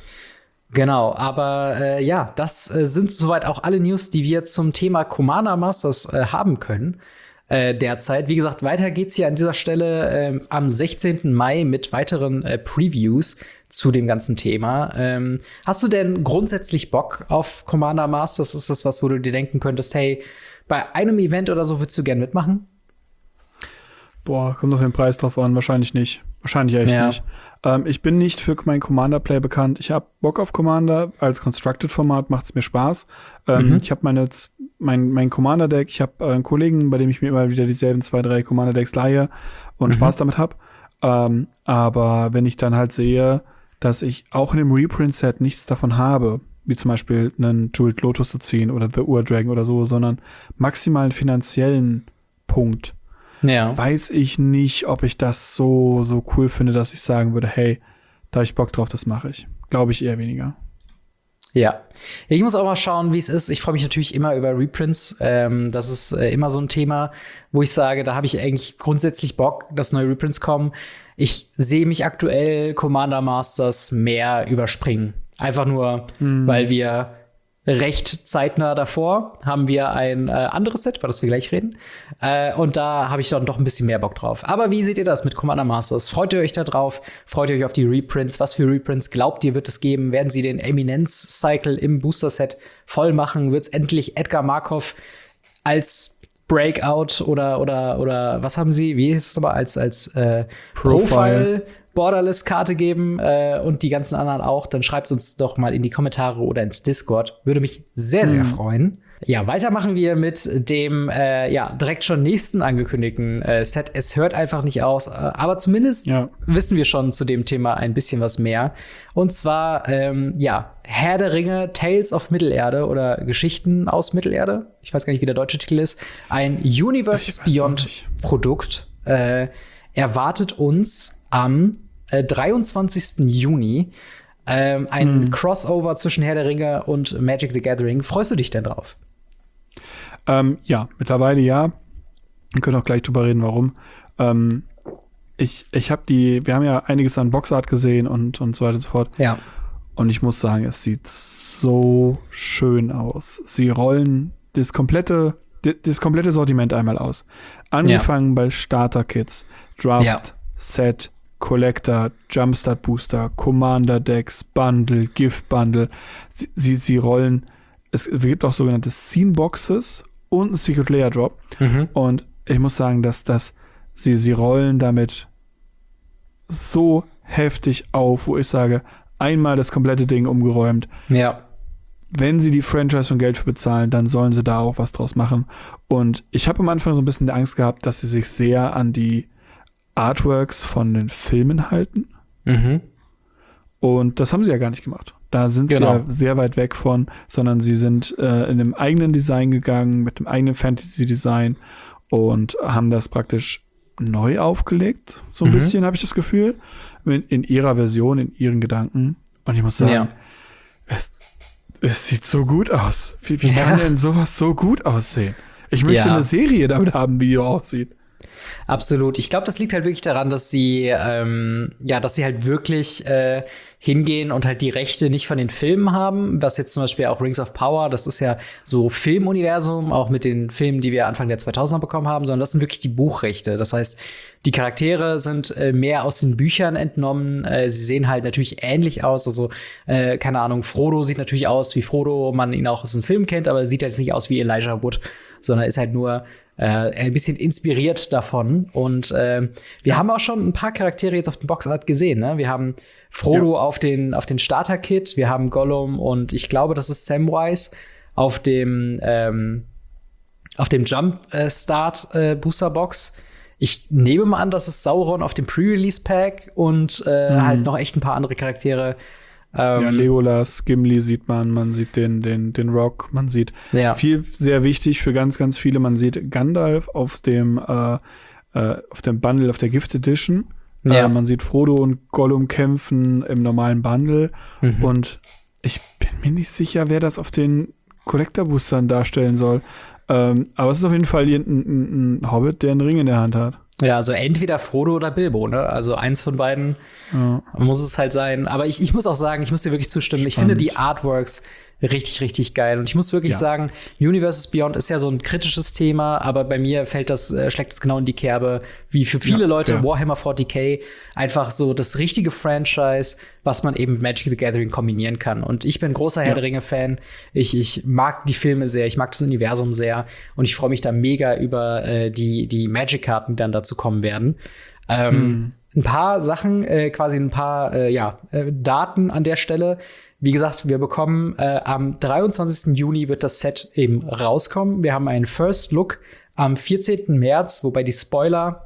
Genau, aber äh, ja, das äh, sind soweit auch alle News, die wir zum Thema Commander Masters äh, haben können äh, derzeit. Wie gesagt, weiter geht's hier an dieser Stelle äh, am sechzehnten Mai mit weiteren äh, Previews zu dem ganzen Thema. Ähm, hast du denn grundsätzlich Bock auf Commander Masters? Ist das was, wo du dir denken könntest, hey, bei einem Event oder so würdest du gern mitmachen? Boah, kommt auf den Preis drauf an. Wahrscheinlich nicht. Wahrscheinlich echt ja. nicht. Ähm, ich bin nicht für mein Commander-Play bekannt. Ich habe Bock auf Commander. Als Constructed-Format macht es mir Spaß. Ähm, mhm. Ich habe meine, mein, mein Commander-Deck. Ich habe äh, einen Kollegen, bei dem ich mir immer wieder dieselben zwei, drei Commander-Decks leihe und mhm. Spaß damit habe. Ähm, aber wenn ich dann halt sehe, dass ich auch in dem Reprint-Set nichts davon habe, wie zum Beispiel einen Jeweled Lotus zu ziehen oder The Ur-Dragon oder so, sondern maximal einen finanziellen Punkt, ja. weiß ich nicht, ob ich das so, so cool finde, dass ich sagen würde, hey, da hab ich Bock drauf, das mache ich. Glaube ich eher weniger. Ja. Ich muss auch mal schauen, wie es ist. Ich freue mich natürlich immer über Reprints. Ähm, das ist äh, immer so ein Thema, wo ich sage, da habe ich eigentlich grundsätzlich Bock, dass neue Reprints kommen. Ich sehe mich aktuell Commander Masters mehr überspringen. Einfach nur, hm. weil wir recht zeitnah davor haben wir ein äh, anderes Set, über das wir gleich reden. Äh, und da habe ich dann doch ein bisschen mehr Bock drauf. Aber wie seht ihr das mit Commander Masters? Freut ihr euch da drauf? Freut ihr euch auf die Reprints? Was für Reprints glaubt ihr, wird es geben? Werden sie den Eminenz-Cycle im Booster-Set voll machen? Wird es endlich Edgar Markov als Breakout oder oder oder was haben sie? Wie hieß es nochmal? Als, als äh, Profile. Profile Borderless-Karte geben äh, und die ganzen anderen auch, dann schreibt uns doch mal in die Kommentare oder ins Discord. Würde mich sehr, sehr mhm. freuen. Ja, weiter machen wir mit dem äh, ja direkt schon nächsten angekündigten äh, Set. Es hört einfach nicht aus, äh, aber zumindest ja. wissen wir schon zu dem Thema ein bisschen was mehr. Und zwar, ähm, ja, Herr der Ringe, Tales of Mittelerde oder Geschichten aus Mittelerde. Ich weiß gar nicht, wie der deutsche Titel ist. Ein Universes Beyond Produkt äh, erwartet uns am äh, dreiundzwanzigsten Juni ähm, ein hm. Crossover zwischen Herr der Ringe und Magic the Gathering. Freust du dich denn drauf? Ähm, ja, mittlerweile ja. Wir können auch gleich drüber reden, warum. Ähm, ich ich habe die, wir haben ja einiges an Boxart gesehen und, und so weiter und so fort. Ja. Und ich muss sagen, es sieht so schön aus. Sie rollen das komplette, das komplette Sortiment einmal aus. Angefangen ja. bei Starter-Kits, Draft, ja. Set, Collector, Jumpstart Booster, Commander Decks, Bundle, Gift Bundle. Sie, sie, sie rollen, es gibt auch sogenannte Scene Boxes und ein Secret Layer Drop. Mhm. Und ich muss sagen, dass das, sie, sie rollen damit so heftig auf, wo ich sage, einmal das komplette Ding umgeräumt. Ja. Wenn sie die Franchise von Geld für bezahlen, dann sollen sie da auch was draus machen. Und ich habe am Anfang so ein bisschen die Angst gehabt, dass sie sich sehr an die Artworks von den Filmen halten. Mhm. Und das haben sie ja gar nicht gemacht. Da sind Genau. sie ja sehr weit weg von, sondern sie sind äh, in einem eigenen Design gegangen, mit einem eigenen Fantasy-Design und haben das praktisch neu aufgelegt. So ein Mhm. bisschen, habe ich das Gefühl. In, in ihrer Version, in ihren Gedanken. Und ich muss sagen, Ja. es, es sieht so gut aus. Wie, wie Ja. kann denn sowas so gut aussehen? Ich möchte Ja. eine Serie damit haben, wie die aussieht. Absolut. Ich glaube, das liegt halt wirklich daran, dass sie, ähm, ja, dass sie halt wirklich äh, hingehen und halt die Rechte nicht von den Filmen haben, was jetzt zum Beispiel auch Rings of Power, das ist ja so Filmuniversum, auch mit den Filmen, die wir Anfang der zweitausender bekommen haben, sondern das sind wirklich die Buchrechte. Das heißt, die Charaktere sind äh, mehr aus den Büchern entnommen. Äh, sie sehen halt natürlich ähnlich aus. Also, äh, keine Ahnung, Frodo sieht natürlich aus wie Frodo, man ihn auch aus dem Film kennt, aber er sieht jetzt nicht aus wie Elijah Wood, sondern ist halt nur äh, ein bisschen inspiriert davon. Und äh, wir haben auch schon ein paar Charaktere jetzt auf dem Boxart gesehen. Ne? Wir haben Frodo Ja. auf den, auf den Starter-Kit, wir haben Gollum und ich glaube, das ist Samwise auf dem, ähm, auf dem Jump-Start-Booster-Box. Ich nehme mal an, das ist Sauron auf dem Pre-Release-Pack und äh, Mhm. halt noch echt ein paar andere Charaktere. Ähm, Ja, Legolas, Gimli sieht man, man sieht den, den, den Rock, man sieht Ja. viel, sehr wichtig für ganz, ganz viele, man sieht Gandalf auf dem, äh, äh, auf dem Bundle, auf der Gift Edition. Ja. Äh, man sieht Frodo und Gollum kämpfen im normalen Bundle. Mhm. Und ich bin mir nicht sicher, wer das auf den Collector-Boostern darstellen soll. Ähm, aber es ist auf jeden Fall ein, ein, ein Hobbit, der einen Ring in der Hand hat. Ja, also entweder Frodo oder Bilbo, ne? Also eins von beiden Ja. muss es halt sein. Aber ich, ich muss auch sagen, ich muss dir wirklich zustimmen. Ich Spannend. finde die Artworks richtig, richtig geil. Und ich muss wirklich Ja. sagen, Universes Beyond ist ja so ein kritisches Thema, aber bei mir fällt das, äh, schlägt es genau in die Kerbe, wie für viele Ja, Leute fair. Warhammer forty K einfach so das richtige Franchise, was man eben mit Magic the Gathering kombinieren kann. Und ich bin großer Herr Ja. der Ringe-Fan. Ich, ich mag die Filme sehr, ich mag das Universum sehr und ich freue mich da mega über äh, die, die Magic-Karten, die dann dazu kommen werden. Ähm, Hm. Ein paar Sachen, äh, quasi ein paar äh, ja, äh, Daten an der Stelle. Wie gesagt, wir bekommen äh, am dreiundzwanzigsten Juni wird das Set eben rauskommen. Wir haben einen First Look am vierzehnten März, wobei die Spoiler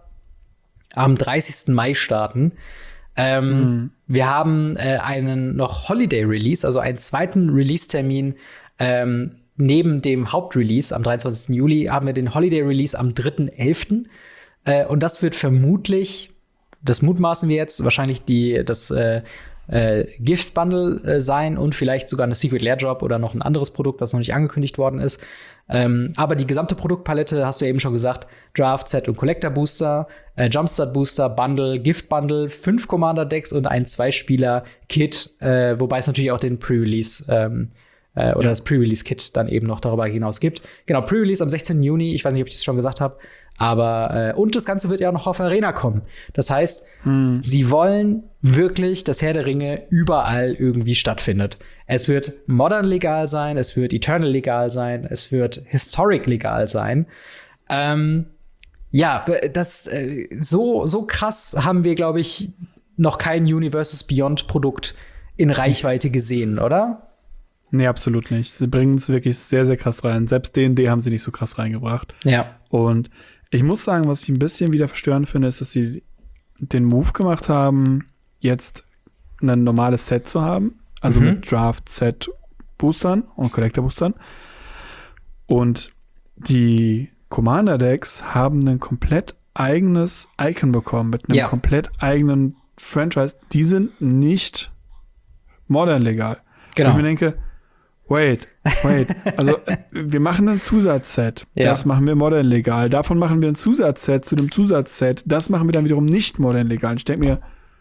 am dreißigsten Mai starten. Ähm, Mhm. Wir haben äh, einen noch Holiday Release, also einen zweiten Release-Termin. Ähm, neben dem Hauptrelease am dreiundzwanzigsten Juli haben wir den Holiday Release am dritten elften Äh, und das wird vermutlich, das mutmaßen wir jetzt, wahrscheinlich die, das äh, äh, Gift-Bundle äh, sein und vielleicht sogar eine Secret Lair Drop oder noch ein anderes Produkt, was noch nicht angekündigt worden ist. Ähm, aber die gesamte Produktpalette, hast du eben schon gesagt, Draft, Set und Collector Booster, äh, Jumpstart Booster, Bundle, Gift Bundle, fünf Commander Decks und ein Zwei-Spieler-Kit, äh, wobei es natürlich auch den Pre-Release ähm, äh, oder Ja. das Pre-Release-Kit dann eben noch darüber hinaus gibt. Genau, Pre-Release am sechzehnten Juni, ich weiß nicht, ob ich das schon gesagt habe, aber äh, und das Ganze wird ja noch auf Arena kommen. Das heißt, Hm. sie wollen wirklich, dass Herr der Ringe überall irgendwie stattfindet. Es wird Modern legal sein, es wird Eternal legal sein, es wird Historic legal sein. Ähm, ja, das äh, so so krass haben wir, glaube ich, noch kein Universes Beyond Produkt in Reichweite gesehen, oder? Nee, absolut nicht. Sie bringen es wirklich sehr, sehr krass rein. Selbst D und D haben sie nicht so krass reingebracht. Ja. Und ich muss sagen, was ich ein bisschen wieder verstörend finde, ist, dass sie den Move gemacht haben, jetzt ein normales Set zu haben. Also Mhm. mit Draft-Set-Boostern und Collector-Boostern. Und die Commander-Decks haben ein komplett eigenes Icon bekommen, mit einem Ja. komplett eigenen Franchise. Die sind nicht modern legal. Genau. Und ich mir denke, wait, wait. Also, äh, wir machen ein Zusatzset. Ja. Das machen wir modern legal. Davon machen wir ein Zusatzset zu dem Zusatzset. Das machen wir dann wiederum nicht modern legal. Ich denke mir,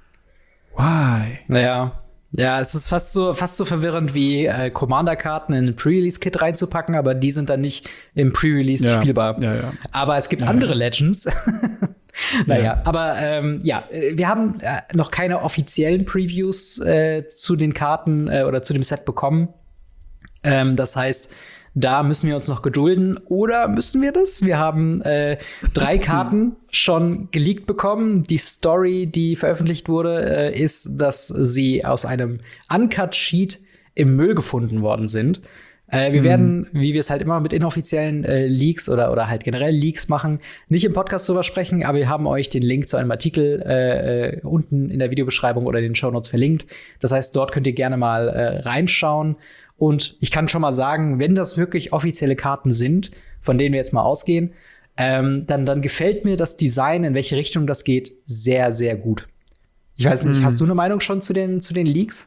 why? Naja. Ja, es ist fast so, fast so verwirrend wie äh, Commander-Karten in ein Pre-Release-Kit reinzupacken, aber die sind dann nicht im Pre-Release Ja. spielbar. Ja, ja. Aber es gibt Ja, andere ja. Legends. Naja, Ja. aber ähm, ja, äh, wir haben äh, noch keine offiziellen Previews äh, zu den Karten äh, oder zu dem Set bekommen. Ähm, das heißt, da müssen wir uns noch gedulden. Oder müssen wir das? Wir haben äh, drei Karten schon geleakt bekommen. Die Story, die veröffentlicht wurde, äh, ist, dass sie aus einem Uncut-Sheet im Müll gefunden worden sind. Äh, wir mhm. werden, wie wir es halt immer mit inoffiziellen äh, Leaks oder, oder halt generell Leaks machen, nicht im Podcast drüber sprechen, aber wir haben euch den Link zu einem Artikel äh, äh, unten in der Videobeschreibung oder in den Shownotes verlinkt. Das heißt, dort könnt ihr gerne mal äh, reinschauen. Und ich kann schon mal sagen, wenn das wirklich offizielle Karten sind, von denen wir jetzt mal ausgehen, ähm, dann, dann gefällt mir das Design, in welche Richtung das geht, sehr, sehr gut. Ich weiß nicht, mhm. hast du eine Meinung schon zu den, zu den Leaks?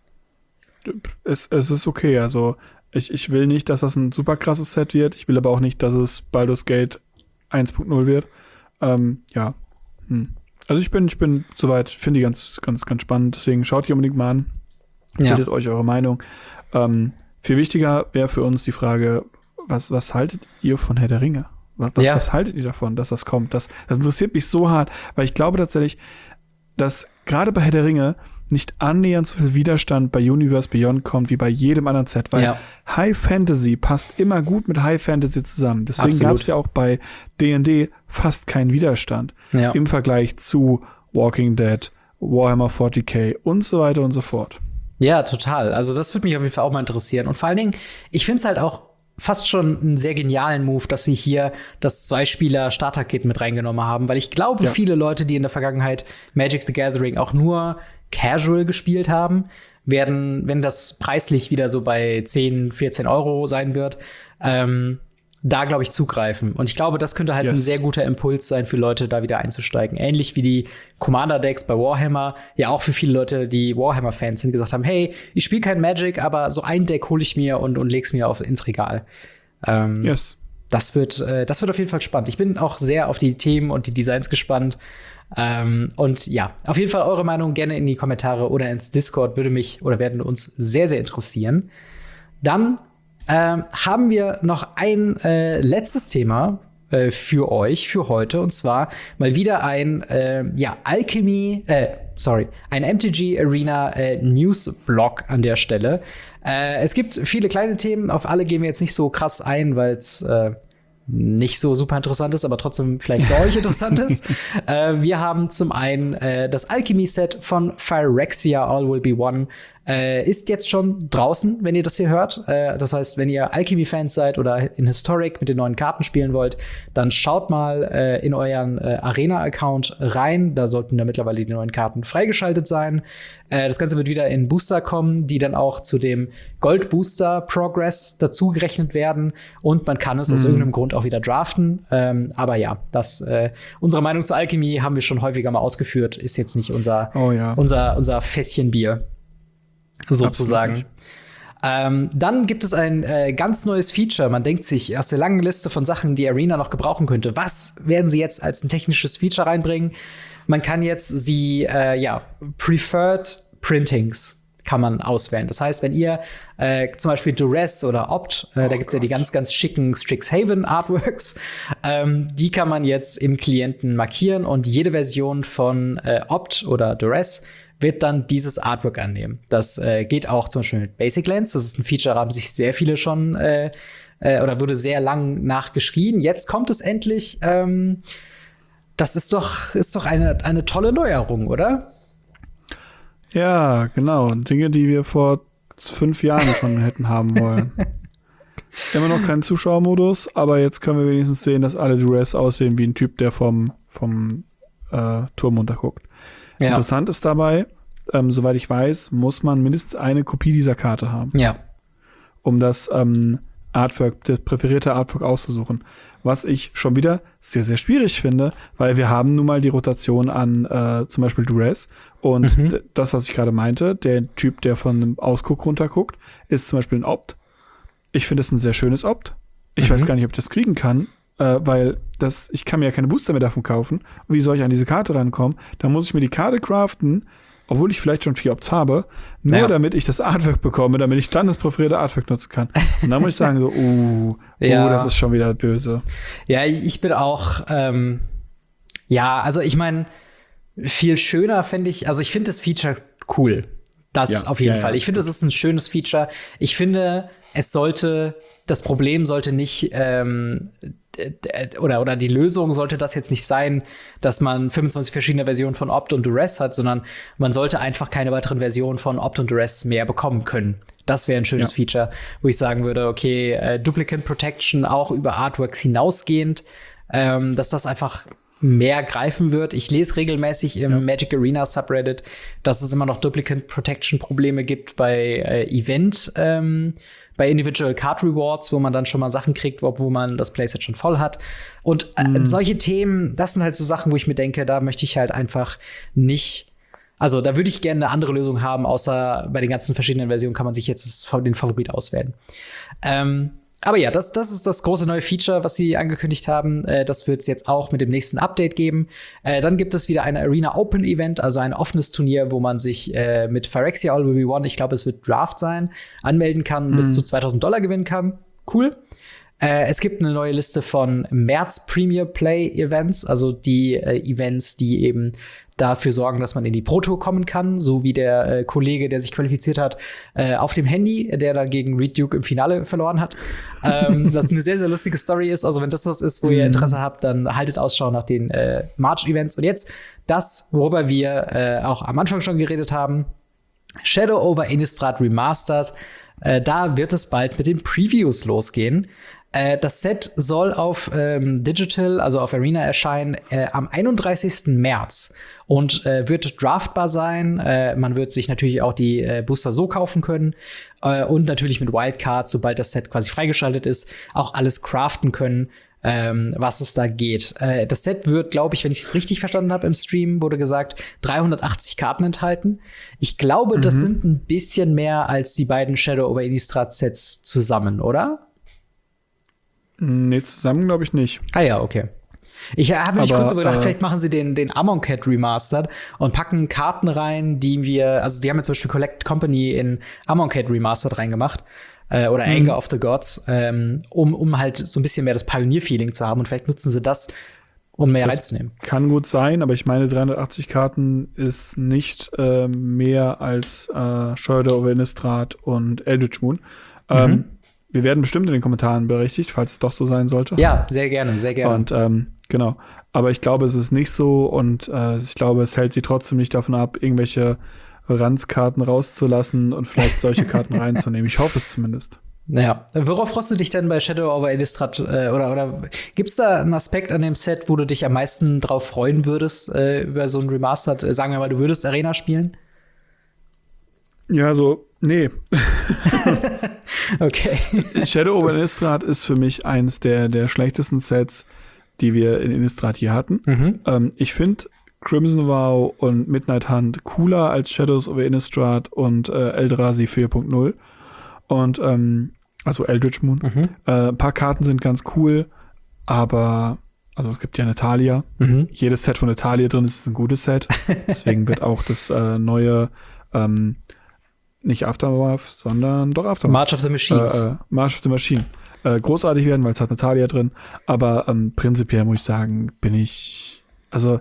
Es, es ist okay, also ich, ich will nicht, dass das ein super krasses Set wird. Ich will aber auch nicht, dass es Baldur's Gate eins Punkt null wird. Ähm, ja. Hm. Also ich bin, ich bin soweit, finde ich ganz, ganz, ganz spannend. Deswegen schaut die unbedingt mal an. Ja. Bildet euch eure Meinung. Ähm, viel wichtiger wäre für uns die Frage, was, was haltet ihr von Herr der Ringe? Was, ja. was haltet ihr davon, dass das kommt? Das, das interessiert mich so hart, weil ich glaube tatsächlich, dass gerade bei Herr der Ringe nicht annähernd so viel Widerstand bei Universe Beyond kommt wie bei jedem anderen Set, weil ja. High Fantasy passt immer gut mit High Fantasy zusammen. Deswegen gab es ja auch bei D und D fast keinen Widerstand ja. im Vergleich zu Walking Dead, Warhammer forty K und so weiter und so fort. Ja, total. Also das würde mich auf jeden Fall auch mal interessieren. Und vor allen Dingen, ich finde es halt auch fast schon einen sehr genialen Move, dass sie hier das Zwei-Spieler-Starter-Kit mit reingenommen haben, weil ich glaube, ja. viele Leute, die in der Vergangenheit Magic the Gathering auch nur casual gespielt haben, werden, wenn das preislich wieder so bei zehn, vierzehn Euro sein wird, ähm, da, glaube ich, zugreifen. Und ich glaube, das könnte halt yes. ein sehr guter Impuls sein für Leute, da wieder einzusteigen. Ähnlich wie die Commander-Decks bei Warhammer, ja auch für viele Leute, die Warhammer-Fans sind, gesagt haben, hey, ich spiele kein Magic, aber so ein Deck hole ich mir und, und leg's mir auf, ins Regal. Ähm, yes. Das wird, äh, das wird auf jeden Fall spannend. Ich bin auch sehr auf die Themen und die Designs gespannt. Ähm, und ja, auf jeden Fall eure Meinung gerne in die Kommentare oder ins Discord würde mich oder werden uns sehr, sehr interessieren. Dann ähm, haben wir noch ein äh, letztes Thema äh, für euch, für heute. Und zwar mal wieder ein äh, ja, Alchemy, äh, sorry, ein M T G Arena äh, News-Blog an der Stelle. Äh, es gibt viele kleine Themen, auf alle gehen wir jetzt nicht so krass ein, weil es äh, nicht so super interessant ist, aber trotzdem vielleicht für euch interessant ist. äh, wir haben zum einen äh, das Alchemy-Set von Phyrexia All Will Be One. Äh, ist jetzt schon draußen, wenn ihr das hier hört. Äh, das heißt, wenn ihr Alchemy-Fans seid oder in Historic mit den neuen Karten spielen wollt, dann schaut mal äh, in euren äh, Arena-Account rein. Da sollten ja mittlerweile die neuen Karten freigeschaltet sein. Äh, das Ganze wird wieder in Booster kommen, die dann auch zu dem Gold-Booster-Progress dazu gerechnet werden. Und man kann es mhm. aus irgendeinem Grund auch wieder draften. Ähm, aber ja, das, äh, unsere Meinung zu Alchemy haben wir schon häufiger mal ausgeführt. Ist jetzt nicht unser, oh, ja. unser, unser Fässchen Bier. Sozusagen. Ähm, dann gibt es ein äh, ganz neues Feature. Man denkt sich aus der langen Liste von Sachen, die Arena noch gebrauchen könnte, was werden sie jetzt als ein technisches Feature reinbringen? Man kann jetzt sie, äh, ja, Preferred Printings kann man auswählen. Das heißt, wenn ihr äh, zum Beispiel Duress oder Opt, äh, oh da gibt's ja die ganz, ganz schicken Strixhaven Artworks, ähm, die kann man jetzt im Klienten markieren und jede Version von äh, Opt oder Duress wird dann dieses Artwork annehmen. Das äh, geht auch zum Beispiel mit Basic Lands. Das ist ein Feature, da haben sich sehr viele schon äh, äh, oder wurde sehr lang nachgeschrien. Jetzt kommt es endlich. Ähm, das ist doch, ist doch eine, eine tolle Neuerung, oder? Ja, genau. Dinge, die wir vor fünf Jahren schon hätten haben wollen. Immer noch kein Zuschauermodus, aber jetzt können wir wenigstens sehen, dass alle Duress aussehen wie ein Typ, der vom, vom äh, Turm runterguckt. Ja. Interessant ist dabei, ähm, soweit ich weiß, muss man mindestens eine Kopie dieser Karte haben. Ja. Um das ähm, Artwork, das präferierte Artwork auszusuchen. Was ich schon wieder sehr, sehr schwierig finde, weil wir haben nun mal die Rotation an äh, zum Beispiel Duress. Und mhm. d- das, was ich gerade meinte, der Typ, der von einem Ausguck runterguckt, ist zum Beispiel ein Opt. Ich finde es ein sehr schönes Opt. Ich mhm. weiß gar nicht, ob ich das kriegen kann. Äh, weil das, ich kann mir ja keine Booster mehr davon kaufen. Und wie soll ich an diese Karte rankommen? Da muss ich mir die Karte craften, obwohl ich vielleicht schon vier Opts habe, nur ja. damit ich das Artwork bekomme, damit ich dann das präferierte Artwork nutzen kann. Und dann muss ich sagen so, uh, ja. oh, das ist schon wieder böse. Ja, ich bin auch, ähm, ja, also ich meine, viel schöner finde ich, also ich finde das Feature cool. Das ja. auf jeden ja, Fall. Ja. Ich finde, das ist ein schönes Feature. Ich finde, es sollte, das Problem sollte nicht ähm, oder, oder die Lösung sollte das jetzt nicht sein, dass man fünfundzwanzig verschiedene Versionen von Opt und Duress hat, sondern man sollte einfach keine weiteren Versionen von Opt und Duress mehr bekommen können. Das wäre ein schönes ja. Feature, wo ich sagen würde, okay, äh, Duplicate Protection auch über Artworks hinausgehend, ähm, dass das einfach mehr greifen wird. Ich lese regelmäßig im ja. Magic Arena Subreddit, dass es immer noch Duplicate Protection Probleme gibt bei äh, Event, ähm, bei Individual Card Rewards, wo man dann schon mal Sachen kriegt, wo, wo man das Playset schon voll hat. Und äh, mm. solche Themen, das sind halt so Sachen, wo ich mir denke, da möchte ich halt einfach nicht, also da würde ich gerne eine andere Lösung haben, außer bei den ganzen verschiedenen Versionen kann man sich jetzt den Favorit auswählen. Ähm, aber ja, das, das ist das große neue Feature, was sie angekündigt haben. Äh, das wird es jetzt auch mit dem nächsten Update geben. Äh, dann gibt es wieder ein Arena Open Event, also ein offenes Turnier, wo man sich äh, mit Phyrexia All Will Be One, ich glaube, es wird Draft sein, anmelden kann, mhm. bis zu zweitausend Dollar gewinnen kann. Cool. Äh, es gibt eine neue Liste von März Premier Play Events, also die äh, Events, die eben dafür sorgen, dass man in die Pro Tour kommen kann, so wie der äh, Kollege, der sich qualifiziert hat, äh, auf dem Handy, der dann gegen Reed Duke im Finale verloren hat. ähm, das eine sehr, sehr lustige Story ist. Also wenn das was ist, wo ihr Interesse habt, dann haltet Ausschau nach den äh, March-Events. Und jetzt das, worüber wir äh, auch am Anfang schon geredet haben, Shadow over Innistrad Remastered. Äh, da wird es bald mit den Previews losgehen. Äh, das Set soll auf ähm, Digital, also auf Arena erscheinen äh, am einunddreißigsten März und äh, wird draftbar sein. Äh, man wird sich natürlich auch die äh, Booster so kaufen können äh, und natürlich mit Wildcards, sobald das Set quasi freigeschaltet ist, auch alles craften können, ähm, was es da geht. Äh, das Set wird, glaube ich, wenn ich es richtig verstanden habe im Stream, wurde gesagt, dreihundertachtzig Karten enthalten. Ich glaube, mhm. das sind ein bisschen mehr als die beiden Shadow over Innistrad Sets zusammen, oder? Nee, zusammen glaube ich nicht. Ah ja, okay. Ich habe mich kurz überlegt, äh, vielleicht machen sie den, den Amonkhet Remastered und packen Karten rein, die wir, also die haben ja zum Beispiel Collect Company in Amonkhet Remastered reingemacht. Äh, oder mhm. Anger of the Gods, ähm, um, um halt so ein bisschen mehr das Pioneer-Feeling zu haben. Und vielleicht nutzen sie das, um mehr das reinzunehmen. Kann gut sein, aber ich meine, dreihundertachtzig Karten ist nicht äh, mehr als äh, Shadow over Innistrad und Eldritch Moon. Ähm, mhm. Wir werden bestimmt in den Kommentaren berichtigt, falls es doch so sein sollte. Ja, sehr gerne, sehr gerne. Und ähm, genau. Aber ich glaube, es ist nicht so und äh, ich glaube, es hält sie trotzdem nicht davon ab, irgendwelche Ranzkarten rauszulassen und vielleicht solche Karten reinzunehmen. Ich hoffe es zumindest. Naja, worauf freust du dich denn bei Shadow over Innistrad? Äh, oder oder gibt's da einen Aspekt an dem Set, wo du dich am meisten drauf freuen würdest, äh, über so ein Remastered? Äh, sagen wir mal, du würdest Arena spielen? Ja, so, nee. Okay. Shadow over Innistrad ist für mich eins der, der schlechtesten Sets, die wir in Innistrad hier hatten. Mhm. Ähm, ich finde Crimson Vow und Midnight Hunt cooler als Shadows over Innistrad und äh, Eldrazi vier Punkt null. Und, ähm, also Eldritch Moon. Mhm. Äh, ein paar Karten sind ganz cool, aber, also es gibt ja Natalia. Mhm. Jedes Set von Natalia drin ist ein gutes Set. Deswegen wird auch das äh, neue, ähm, nicht Aftermath, sondern doch Aftermath. March of the Machines. Äh, äh, March of the Machine. Äh, großartig werden, weil es hat Natalia drin. Aber ähm, prinzipiell muss ich sagen, bin ich, also,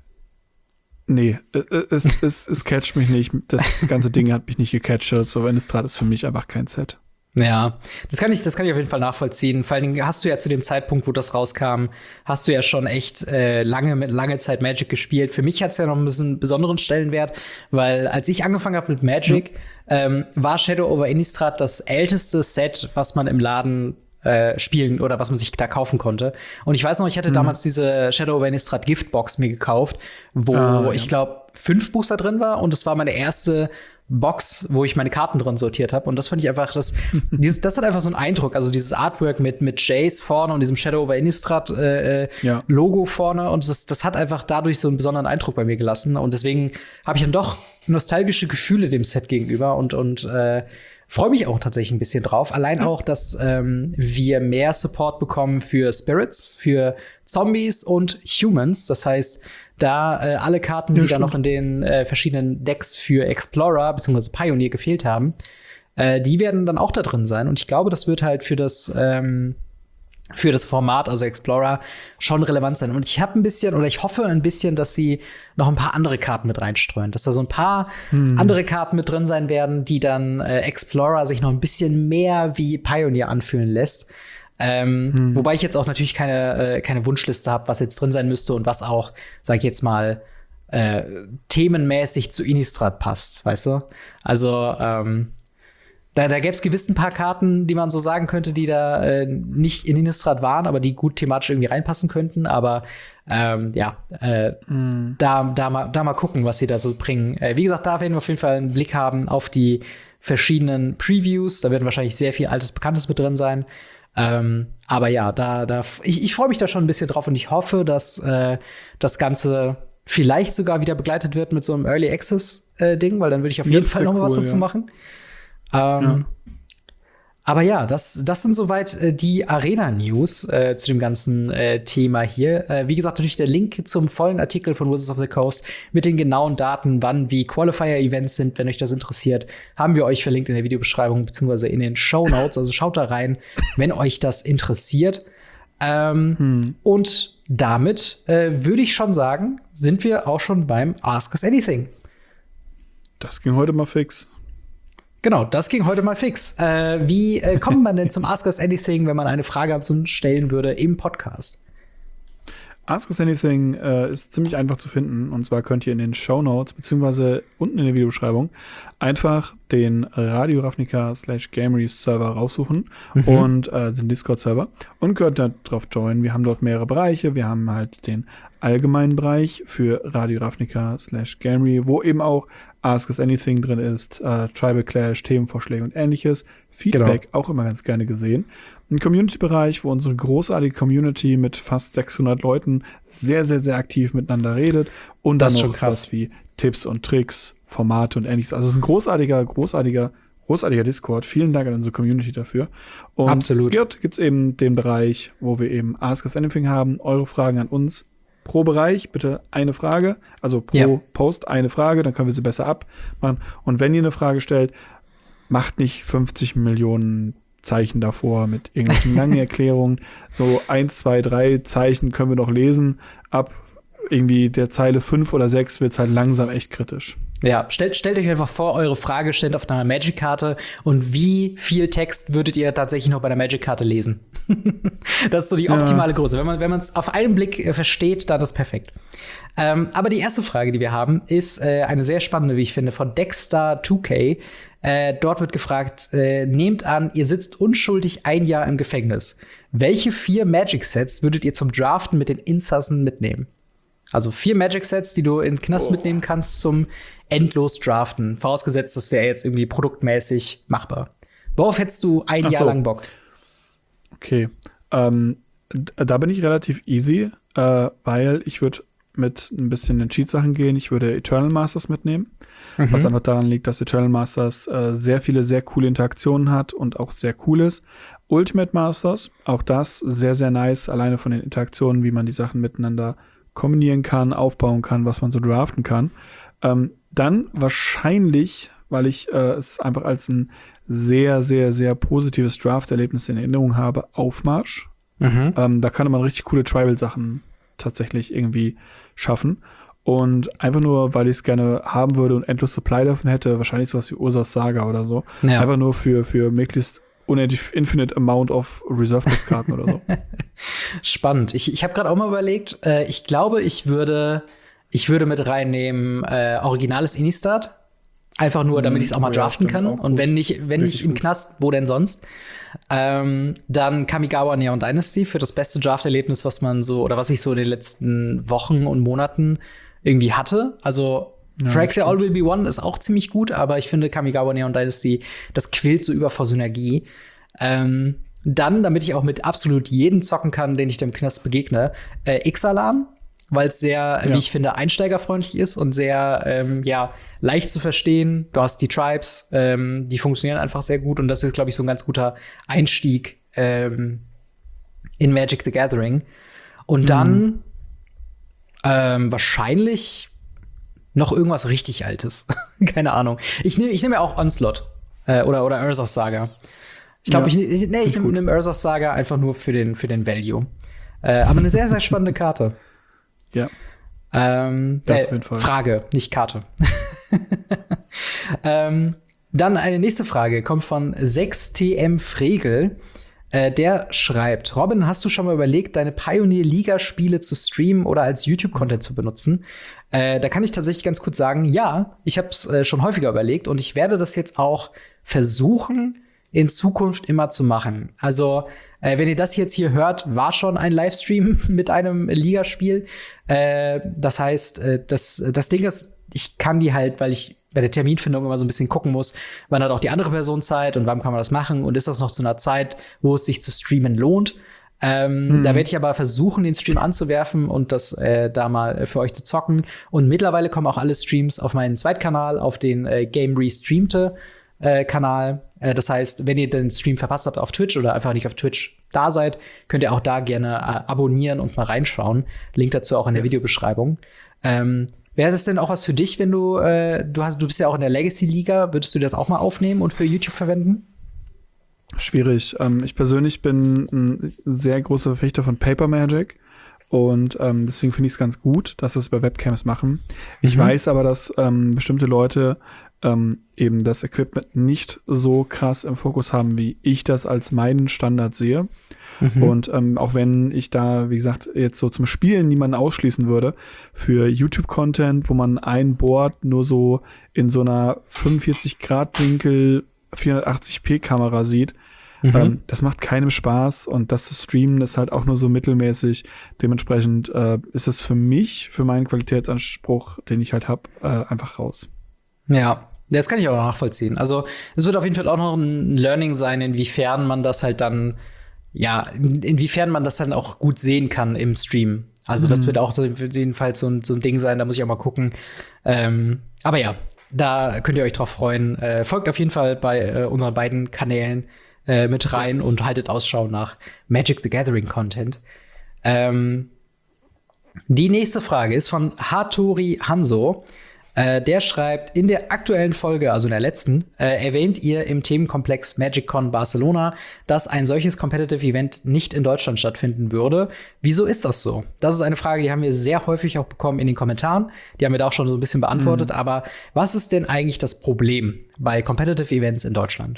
nee, es, es, es, es catcht mich nicht. Das ganze Ding hat mich nicht gecatcht. So, Innistrad ist für mich einfach kein Set. Ja, das kann ich, das kann ich auf jeden Fall nachvollziehen. Vor allen Dingen hast du ja zu dem Zeitpunkt, wo das rauskam, hast du ja schon echt äh, lange mit lange Zeit Magic gespielt. Für mich hat es ja noch ein bisschen besonderen Stellenwert, weil als ich angefangen habe mit Magic, mhm. ähm, war Shadow over Innistrad das älteste Set, was man im Laden äh, spielen oder was man sich da kaufen konnte. Und ich weiß noch, ich hatte mhm. damals diese Shadow over Innistrad Giftbox mir gekauft, wo ah, ja. ich glaube fünf Booster drin war und es war meine erste Box, wo ich meine Karten drin sortiert habe. Und das fand ich einfach, das, dieses, das hat einfach so einen Eindruck. Also dieses Artwork mit, mit Jace vorne und diesem Shadow over Innistrad äh, ja. Logo vorne. Und das, das hat einfach dadurch so einen besonderen Eindruck bei mir gelassen. Und deswegen habe ich dann doch nostalgische Gefühle dem Set gegenüber und, und äh, freue mich auch tatsächlich ein bisschen drauf. Allein auch, dass ähm, wir mehr Support bekommen für Spirits, für Zombies und Humans. Das heißt, da äh, alle Karten, ja, die da noch in den äh, verschiedenen Decks für Explorer bzw. Pioneer gefehlt haben, äh, die werden dann auch da drin sein. Und ich glaube, das wird halt für das ähm, für das Format, also Explorer, schon relevant sein. Und ich habe ein bisschen, oder ich hoffe ein bisschen, dass sie noch ein paar andere Karten mit reinstreuen. Dass da so ein paar hm. andere Karten mit drin sein werden, die dann äh, Explorer sich noch ein bisschen mehr wie Pioneer anfühlen lässt. Ähm, hm. Wobei ich jetzt auch natürlich keine, äh, keine Wunschliste habe, was jetzt drin sein müsste und was auch, sag ich jetzt mal, äh, themenmäßig zu Innistrad passt, weißt du? Also, ähm, Da, da gäbe es gewiss ein paar Karten, die man so sagen könnte, die da äh, nicht in Innistrad waren, aber die gut thematisch irgendwie reinpassen könnten. Aber ähm, ja, äh, mm. da, da, mal, da mal gucken, was sie da so bringen. Äh, wie gesagt, da werden wir auf jeden Fall einen Blick haben auf die verschiedenen Previews. Da werden wahrscheinlich sehr viel altes Bekanntes mit drin sein. Ähm, aber ja, da, da ich, ich freue mich da schon ein bisschen drauf und ich hoffe, dass äh, das Ganze vielleicht sogar wieder begleitet wird mit so einem Early Access äh, Ding, weil dann würde ich auf jeden Fall noch mal cool, was dazu ja. machen. Ähm, ja. Aber ja, das, das sind soweit äh, die Arena-News äh, zu dem ganzen äh, Thema hier. Äh, wie gesagt, natürlich der Link zum vollen Artikel von Wizards of the Coast mit den genauen Daten, wann wie Qualifier-Events sind, wenn euch das interessiert, haben wir euch verlinkt in der Videobeschreibung beziehungsweise in den Shownotes. Also schaut da rein, wenn euch das interessiert. Ähm, hm. Und damit äh, würde ich schon sagen, sind wir auch schon beim Ask Us Anything. Das ging heute mal fix. Genau, das ging heute mal fix. Äh, wie äh, kommt man denn zum Ask Us Anything, wenn man eine Frage zu uns stellen würde im Podcast? Ask Us Anything äh, ist ziemlich einfach zu finden. Und zwar könnt ihr in den Shownotes beziehungsweise unten in der Videobeschreibung einfach den Radio Ravnica slash Gameries Server raussuchen mhm. und äh, den Discord-Server und könnt da drauf joinen. Wir haben dort mehrere Bereiche. Wir haben halt den allgemeinen Bereich für Radio Ravnica slash Gamery, wo eben auch Ask Us Anything drin ist, äh, Tribal Clash, Themenvorschläge und ähnliches. Feedback genau. auch immer ganz gerne gesehen. Ein Community-Bereich, wo unsere großartige Community mit fast sechshundert Leuten sehr, sehr, sehr aktiv miteinander redet. Und das dann noch was wie Tipps und Tricks, Formate und ähnliches. Also es ist ein großartiger, großartiger, großartiger Discord. Vielen Dank an unsere Community dafür. Und absolut. Dort gibt es eben den Bereich, wo wir eben Ask Us Anything haben, eure Fragen an uns. Pro Bereich bitte eine Frage, also pro ja. Post eine Frage, dann können wir sie besser abmachen. Und wenn ihr eine Frage stellt, macht nicht fünfzig Millionen Zeichen davor mit irgendwelchen langen Erklärungen. So eins, zwei, drei Zeichen können wir noch lesen. Ab irgendwie der Zeile fünf oder sechs wird es halt langsam echt kritisch. Ja, stellt, stellt euch einfach vor, eure Frage steht auf einer Magic-Karte und wie viel Text würdet ihr tatsächlich noch bei der Magic-Karte lesen? Das ist so die optimale ja. Größe. Wenn man wenn man es auf einen Blick äh, versteht, dann ist perfekt. Ähm, aber die erste Frage, die wir haben, ist äh, eine sehr spannende, wie ich finde, von Dexter zwei K. Äh, dort wird gefragt, äh, nehmt an, ihr sitzt unschuldig ein Jahr im Gefängnis. Welche vier Magic-Sets würdet ihr zum Draften mit den Insassen mitnehmen? Also vier Magic-Sets, die du in den Knast oh. mitnehmen kannst zum endlos Draften. Vorausgesetzt, das wäre jetzt irgendwie produktmäßig machbar. Worauf hättest du ein Ach Jahr so. lang Bock? Okay, ähm, da bin ich relativ easy, äh, weil ich würde mit ein bisschen in Cheat-Sachen gehen. Ich würde Eternal Masters mitnehmen, mhm. was einfach daran liegt, dass Eternal Masters äh, sehr viele sehr coole Interaktionen hat und auch sehr cool ist. Ultimate Masters, auch das sehr, sehr nice, alleine von den Interaktionen, wie man die Sachen miteinander kombinieren kann, aufbauen kann, was man so draften kann. Ähm, dann wahrscheinlich, weil ich äh, es einfach als ein sehr, sehr, sehr positives Draft-Erlebnis in Erinnerung habe, Aufmarsch. Mhm. Ähm, da kann man richtig coole Tribal-Sachen tatsächlich irgendwie schaffen. Und einfach nur, weil ich es gerne haben würde und endlos Supply davon hätte, wahrscheinlich sowas wie Ursas Saga oder so. Ja. Einfach nur für, für möglichst unendlich infinite amount of Reserve-Karten oder so. Spannend. Ich, ich habe gerade auch mal überlegt, äh, ich glaube, ich würde, ich würde mit reinnehmen äh, originales Innistrad. Einfach nur, damit ich es auch mal oh, draften ja, kann. Auch und wenn nicht, wenn nicht im gut. Knast, wo denn sonst? Ähm, dann Kamigawa Neon Dynasty für das beste Draft-Erlebnis, was man so, oder was ich so in den letzten Wochen und Monaten irgendwie hatte. Also ja, Phyrexia All Will Be One ist auch ziemlich gut, aber ich finde Kamigawa Neon Dynasty, das quillt so über vor Synergie. Ähm, dann, damit ich auch mit absolut jedem zocken kann, den ich dem Knast begegne, äh, Ixalan, weil es sehr, ja. wie ich finde, einsteigerfreundlich ist und sehr, ähm, ja, leicht zu verstehen. Du hast die Tribes, ähm, die funktionieren einfach sehr gut und das ist, glaube ich, so ein ganz guter Einstieg ähm, in Magic the Gathering. Und dann mhm. ähm, wahrscheinlich noch irgendwas richtig Altes. Keine Ahnung. Ich nehme ich nehm ja auch Onslaught äh, oder, oder Ursas Saga. Ich glaube, ja, ich, ich, nee, ich nehme nehm Ursas Saga einfach nur für den, für den Value. Äh, aber eine sehr, sehr spannende Karte. Ja. Ähm, das äh, auf jeden Fall. Frage, nicht Karte. ähm, dann eine nächste Frage kommt von sechs T M Fregel. Äh, der schreibt: Robin, hast du schon mal überlegt, deine Pioneer-Liga-Spiele zu streamen oder als YouTube-Content zu benutzen? Äh, da kann ich tatsächlich ganz kurz sagen, ja, ich habe es äh, schon häufiger überlegt und ich werde das jetzt auch versuchen, in Zukunft immer zu machen. Also, äh, wenn ihr das jetzt hier hört, war schon ein Livestream mit einem Ligaspiel. Äh, das heißt, äh, das, das Ding ist, ich kann die halt, weil ich bei der Terminfindung immer so ein bisschen gucken muss, wann hat auch die andere Person Zeit und wann kann man das machen und ist das noch zu einer Zeit, wo es sich zu streamen lohnt. Ähm, hm. Da werde ich aber versuchen, den Stream anzuwerfen und das äh, da mal für euch zu zocken. Und mittlerweile kommen auch alle Streams auf meinen Zweitkanal, auf den äh, Game Restreamte äh, Kanal. Äh, das heißt, wenn ihr den Stream verpasst habt auf Twitch oder einfach nicht auf Twitch da seid, könnt ihr auch da gerne äh, abonnieren und mal reinschauen. Link dazu auch in der yes. Videobeschreibung. Ähm, Wäre es denn auch was für dich, wenn du, äh, du hast, du bist ja auch in der Legacy-Liga, würdest du das auch mal aufnehmen und für YouTube verwenden? Schwierig. Ähm, ich persönlich bin ein sehr großer Verfechter von Paper Magic und ähm, deswegen finde ich es ganz gut, dass wir es über Webcams machen. Ich mhm. weiß aber, dass ähm, bestimmte Leute ähm, eben das Equipment nicht so krass im Fokus haben, wie ich das als meinen Standard sehe. Mhm. Und ähm, auch wenn ich da, wie gesagt, jetzt so zum Spielen niemanden ausschließen würde, für YouTube-Content, wo man ein Board nur so in so einer fünfundvierzig Grad Winkel vierhundertachtzig p Kamera sieht, mhm. ähm, das macht keinem Spaß und das zu streamen ist halt auch nur so mittelmäßig. Dementsprechend äh, ist es für mich, für meinen Qualitätsanspruch, den ich halt habe, äh, einfach raus. Ja. Das kann ich auch nachvollziehen. Also es wird auf jeden Fall auch noch ein Learning sein, inwiefern man das halt dann ja, inwiefern man das dann auch gut sehen kann im Stream. Also, das mhm. wird auch jedenfalls so ein, so ein Ding sein, da muss ich auch mal gucken. Ähm, aber ja, da könnt ihr euch drauf freuen. Äh, folgt auf jeden Fall bei äh, unseren beiden Kanälen äh, mit rein yes. und haltet Ausschau nach Magic the Gathering Content. Ähm, die nächste Frage ist von Hattori Hanso. Äh, der schreibt, in der aktuellen Folge, also in der letzten, äh, erwähnt ihr im Themenkomplex MagicCon Barcelona, dass ein solches Competitive Event nicht in Deutschland stattfinden würde. Wieso ist das so? Das ist eine Frage, die haben wir sehr häufig auch bekommen in den Kommentaren. Die haben wir da auch schon so ein bisschen beantwortet. Mhm. Aber was ist denn eigentlich das Problem bei Competitive Events in Deutschland?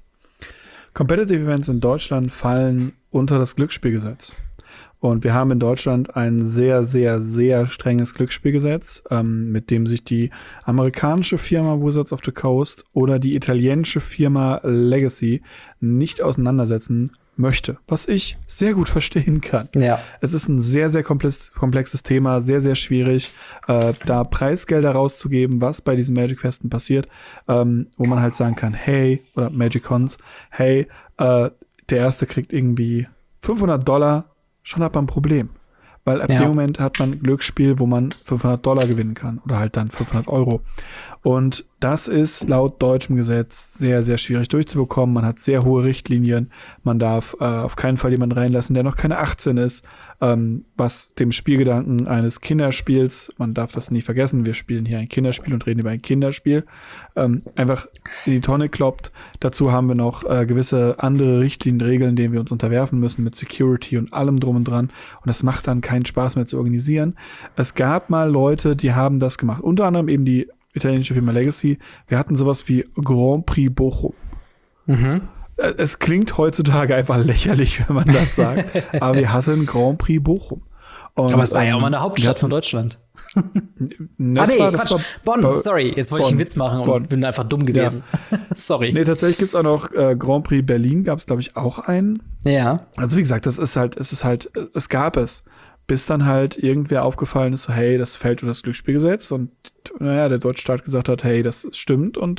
Competitive Events in Deutschland fallen unter das Glücksspielgesetz. Und wir haben in Deutschland ein sehr, sehr, sehr strenges Glücksspielgesetz, ähm, mit dem sich die amerikanische Firma Wizards of the Coast oder die italienische Firma Legacy nicht auseinandersetzen möchte, was ich sehr gut verstehen kann. Ja. Es ist ein sehr, sehr komplex, komplexes Thema, sehr, sehr schwierig, äh, da Preisgelder rauszugeben, was bei diesen Magic-Festen passiert, ähm, wo man halt sagen kann, hey, oder Magic-Cons, hey, äh, der Erste kriegt irgendwie fünfhundert Dollar, schon hat man ein Problem. Weil ab ja. dem Moment hat man ein Glücksspiel, wo man fünfhundert Dollar gewinnen kann. Oder halt dann fünfhundert Euro. Und das ist laut deutschem Gesetz sehr, sehr schwierig durchzubekommen. Man hat sehr hohe Richtlinien. Man darf äh, auf keinen Fall jemanden reinlassen, der noch keine achtzehn ist. Ähm, was dem Spielgedanken eines Kinderspiels, man darf das nie vergessen, wir spielen hier ein Kinderspiel und reden über ein Kinderspiel, ähm, einfach in die Tonne kloppt. Dazu haben wir noch äh, gewisse andere Richtlinienregeln, denen wir uns unterwerfen müssen mit Security und allem drum und dran. Und das macht dann keinen Spaß mehr zu organisieren. Es gab mal Leute, die haben das gemacht. Unter anderem eben die italienische Firma Legacy. Wir hatten sowas wie Grand Prix Bochum. Mhm. Es klingt heutzutage einfach lächerlich, wenn man das sagt, aber wir hatten Grand Prix Bochum. Und, aber es war ja auch mal eine ähm, Hauptstadt von Deutschland. ah, nee, war, Quatsch. War Bonn, Bonn, sorry. Jetzt wollte ich einen Witz machen und Bonn. bin einfach dumm gewesen. Ja. Sorry. Nee, tatsächlich gibt's auch noch äh, Grand Prix Berlin, gab es, glaube ich, auch einen. Ja. Also wie gesagt, das ist halt, es ist halt, es gab es. Bis dann halt irgendwer aufgefallen ist, so, hey, das fällt unter das Glücksspielgesetz. Und naja, der deutsche Staat gesagt hat, hey, das stimmt. Und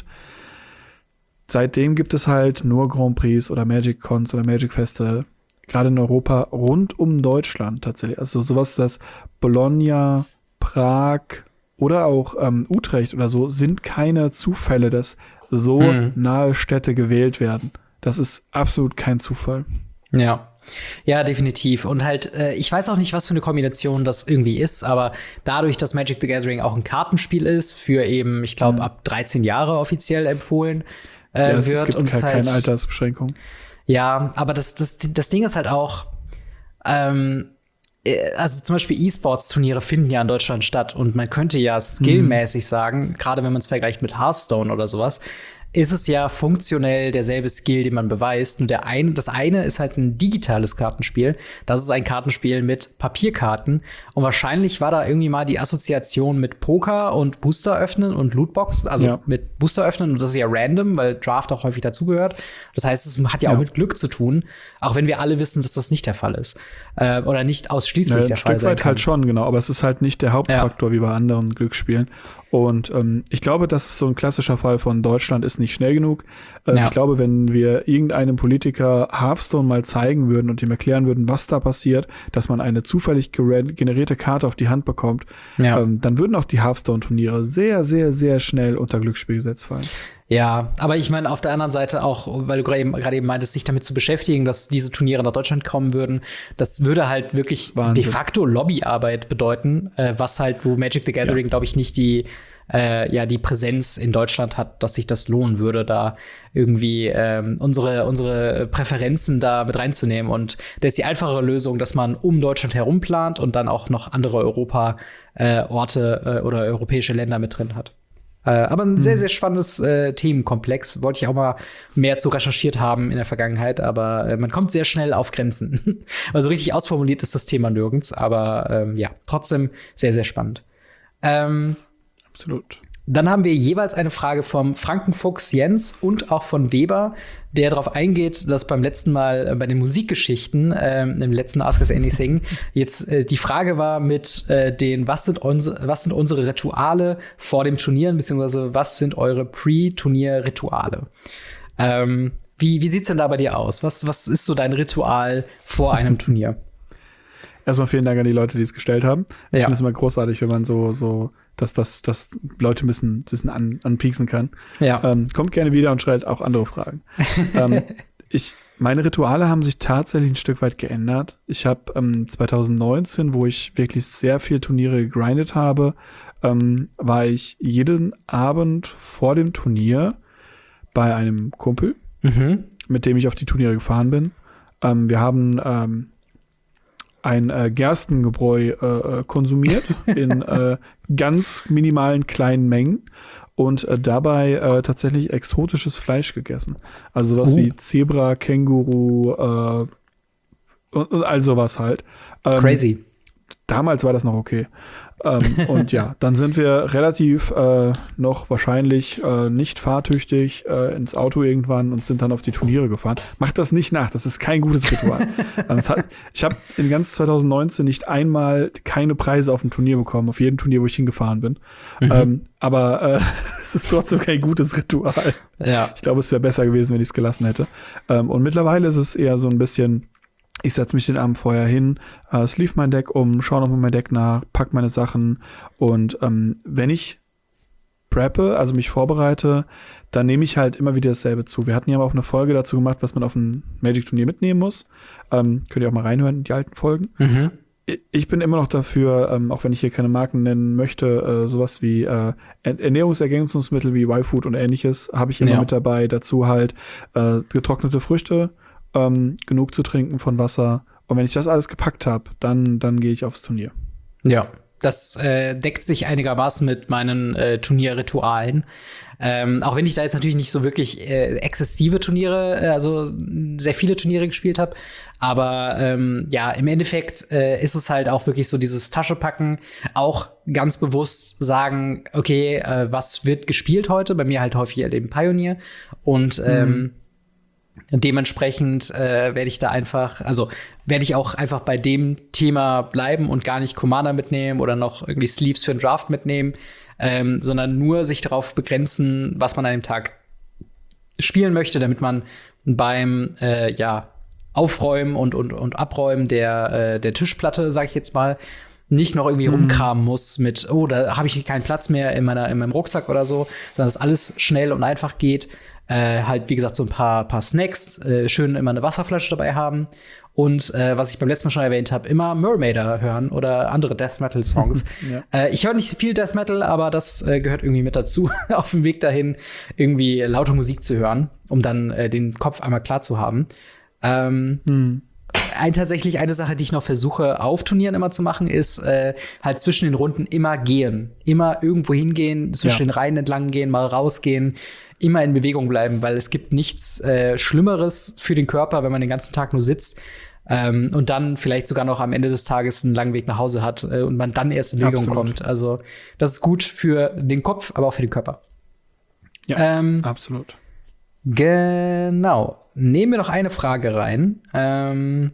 seitdem gibt es halt nur Grand Prix oder Magic Cons oder Magic Feste, gerade in Europa, rund um Deutschland tatsächlich. Also sowas, das Bologna, Prag oder auch ähm, Utrecht oder so, sind keine Zufälle, dass so mhm. nahe Städte gewählt werden. Das ist absolut kein Zufall. Ja. Ja, definitiv. Und halt, äh, ich weiß auch nicht, was für eine Kombination das irgendwie ist, aber dadurch, dass Magic the Gathering auch ein Kartenspiel ist, für eben, ich glaube, mhm. ab dreizehn Jahre offiziell empfohlen äh, ja, es, wird. Es gibt und halt halt, keine Altersbeschränkung. Ja, aber das, das, das Ding ist halt auch, ähm, also zum Beispiel E-Sports-Turniere finden ja in Deutschland statt und man könnte ja skillmäßig mhm. sagen, gerade wenn man es vergleicht mit Hearthstone oder sowas, ist es ja funktionell derselbe Skill, den man beweist. Nur der eine, das eine ist halt ein digitales Kartenspiel. Das ist ein Kartenspiel mit Papierkarten. Und wahrscheinlich war da irgendwie mal die Assoziation mit Poker und Booster öffnen und Lootbox, also ja. mit Booster öffnen. Und das ist ja random, weil Draft auch häufig dazugehört. Das heißt, es hat ja, ja auch mit Glück zu tun. Auch wenn wir alle wissen, dass das nicht der Fall ist. Äh, oder nicht ausschließlich ja, der Fall sein kann. Ein Stück weit halt schon, genau. Aber es ist halt nicht der Hauptfaktor ja. wie bei anderen Glücksspielen. Und ähm, ich glaube, das ist so ein klassischer Fall von Deutschland ist nicht schnell genug. Äh, ja. Ich glaube, wenn wir irgendeinem Politiker Hearthstone mal zeigen würden und ihm erklären würden, was da passiert, dass man eine zufällig generierte Karte auf die Hand bekommt, ja. ähm, dann würden auch die Hearthstone-Turniere sehr, sehr, sehr schnell unter Glücksspielgesetz fallen. Ja, aber ich meine, auf der anderen Seite auch, weil du gerade eben, gerade eben meintest, sich damit zu beschäftigen, dass diese Turniere nach Deutschland kommen würden, das würde halt wirklich Wahnsinn. de facto Lobbyarbeit bedeuten, äh, was halt, wo Magic the Gathering, ja. glaube ich, nicht die äh, ja die Präsenz in Deutschland hat, dass sich das lohnen würde, da irgendwie ähm, unsere unsere Präferenzen da mit reinzunehmen. Und da ist die einfachere Lösung, dass man um Deutschland herum plant und dann auch noch andere Europa äh, Orte äh, oder europäische Länder mit drin hat. Aber ein sehr, sehr spannendes äh, Themenkomplex. Wollte ich auch mal mehr zu recherchiert haben in der Vergangenheit. Aber äh, man kommt sehr schnell auf Grenzen. Also richtig ausformuliert ist das Thema nirgends. Aber ähm, ja, trotzdem sehr, sehr spannend. Ähm, Absolut. Dann haben wir jeweils eine Frage vom Frankenfuchs Jens und auch von Weber, der darauf eingeht, dass beim letzten Mal äh, bei den Musikgeschichten, äh, im letzten Ask Us Anything, jetzt äh, die Frage war mit äh, den, was sind, unsere, was sind unsere Rituale vor dem Turnieren, beziehungsweise was sind eure Pre-Turnier-Rituale? Ähm, wie, wie sieht's denn da bei dir aus? Was, was ist so dein Ritual vor einem Turnier? Erstmal vielen Dank an die Leute, die es gestellt haben. Ich ja. finde es immer großartig, wenn man so, so dass, dass, dass Leute ein bisschen, ein bisschen an, anpieksen kann. Ja. Ähm, kommt gerne wieder und stellt auch andere Fragen. ähm, ich, meine Rituale haben sich tatsächlich ein Stück weit geändert. Ich habe ähm, zwanzig neunzehn, wo ich wirklich sehr viel Turniere gegrindet habe, ähm, war ich jeden Abend vor dem Turnier bei einem Kumpel, mhm. mit dem ich auf die Turniere gefahren bin. Ähm, wir haben ähm, ein äh, Gerstengebräu äh, konsumiert in äh, ganz minimalen kleinen Mengen und äh, dabei äh, tatsächlich exotisches Fleisch gegessen. Also sowas uh. wie Zebra, Känguru äh, und, und all sowas halt. Ähm, Crazy. Damals war das noch okay. ähm, und ja, dann sind wir relativ äh, noch wahrscheinlich äh, nicht fahrtüchtig äh, ins Auto irgendwann und sind dann auf die Turniere gefahren. Macht das nicht nach, das ist kein gutes Ritual. ähm, hat, ich habe in ganz zwanzig neunzehn nicht einmal keine Preise auf dem Turnier bekommen, auf jedem Turnier, wo ich hingefahren bin. Mhm. Ähm, aber äh, es ist trotzdem kein gutes Ritual. Ja. Ich glaube, es wäre besser gewesen, wenn ich es gelassen hätte. Ähm, und mittlerweile ist es eher so ein bisschen, ich setze mich den Abend vorher hin, äh, sleeve mein Deck um, schaue nochmal mein Deck nach, pack meine Sachen und ähm, wenn ich preppe, also mich vorbereite, dann nehme ich halt immer wieder dasselbe zu. Wir hatten ja auch eine Folge dazu gemacht, was man auf ein Magic-Turnier mitnehmen muss. Ähm, könnt ihr auch mal reinhören in die alten Folgen. Mhm. Ich bin immer noch dafür, ähm, auch wenn ich hier keine Marken nennen möchte, äh, sowas wie äh, Ernährungsergänzungsmittel wie Y-Food und ähnliches habe ich immer ja. mit dabei. Dazu halt äh, getrocknete Früchte, Ähm, genug zu trinken von Wasser. Und wenn ich das alles gepackt habe, dann, dann gehe ich aufs Turnier. Ja, das äh, deckt sich einigermaßen mit meinen äh, Turnierritualen. Ähm, auch wenn ich da jetzt natürlich nicht so wirklich äh, exzessive Turniere, äh, also sehr viele Turniere gespielt habe. Aber ähm, ja, im Endeffekt äh, ist es halt auch wirklich so dieses Taschepacken, auch ganz bewusst sagen, okay, äh, was wird gespielt heute? Bei mir halt häufig halt eben Pioneer. Und ähm, mhm. Dementsprechend äh, werde ich da einfach, also werde ich auch einfach bei dem Thema bleiben und gar nicht Commander mitnehmen oder noch irgendwie Sleeves für einen Draft mitnehmen, ähm, sondern nur sich darauf begrenzen, was man an dem Tag spielen möchte, damit man beim äh, ja, Aufräumen und, und, und Abräumen der, äh, der Tischplatte, sag ich jetzt mal, nicht noch irgendwie mhm. rumkramen muss mit, oh, da habe ich keinen Platz mehr in, meiner, in meinem Rucksack oder so, sondern dass alles schnell und einfach geht. Äh, halt, wie gesagt, so ein paar, paar Snacks, äh, schön immer eine Wasserflasche dabei haben und äh, was ich beim letzten Mal schon erwähnt habe, immer Mermaider hören oder andere Death Metal Songs. ja. äh, ich höre nicht viel Death Metal, aber das äh, gehört irgendwie mit dazu, auf dem Weg dahin irgendwie laute Musik zu hören, um dann äh, den Kopf einmal klar zu haben. Ähm, hm. ein, tatsächlich eine Sache, die ich noch versuche auf Turnieren immer zu machen, ist äh, halt zwischen den Runden immer gehen. Immer irgendwo hingehen, zwischen ja. den Reihen entlang gehen, mal rausgehen, immer in Bewegung bleiben, weil es gibt nichts äh, Schlimmeres für den Körper, wenn man den ganzen Tag nur sitzt ähm, und dann vielleicht sogar noch am Ende des Tages einen langen Weg nach Hause hat äh, und man dann erst in Bewegung absolut. kommt. Also das ist gut für den Kopf, aber auch für den Körper. Ja, ähm, absolut. Genau. Nehmen wir noch eine Frage rein. Ähm,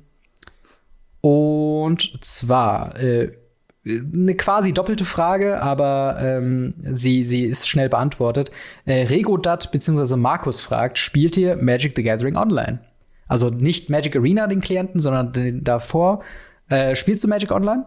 und zwar äh, eine quasi doppelte Frage, aber ähm, sie, sie ist schnell beantwortet. Äh, Regodat bzw. Markus fragt, spielt ihr Magic the Gathering online? Also nicht Magic Arena, den Klienten, sondern den davor. Äh, spielst du Magic online?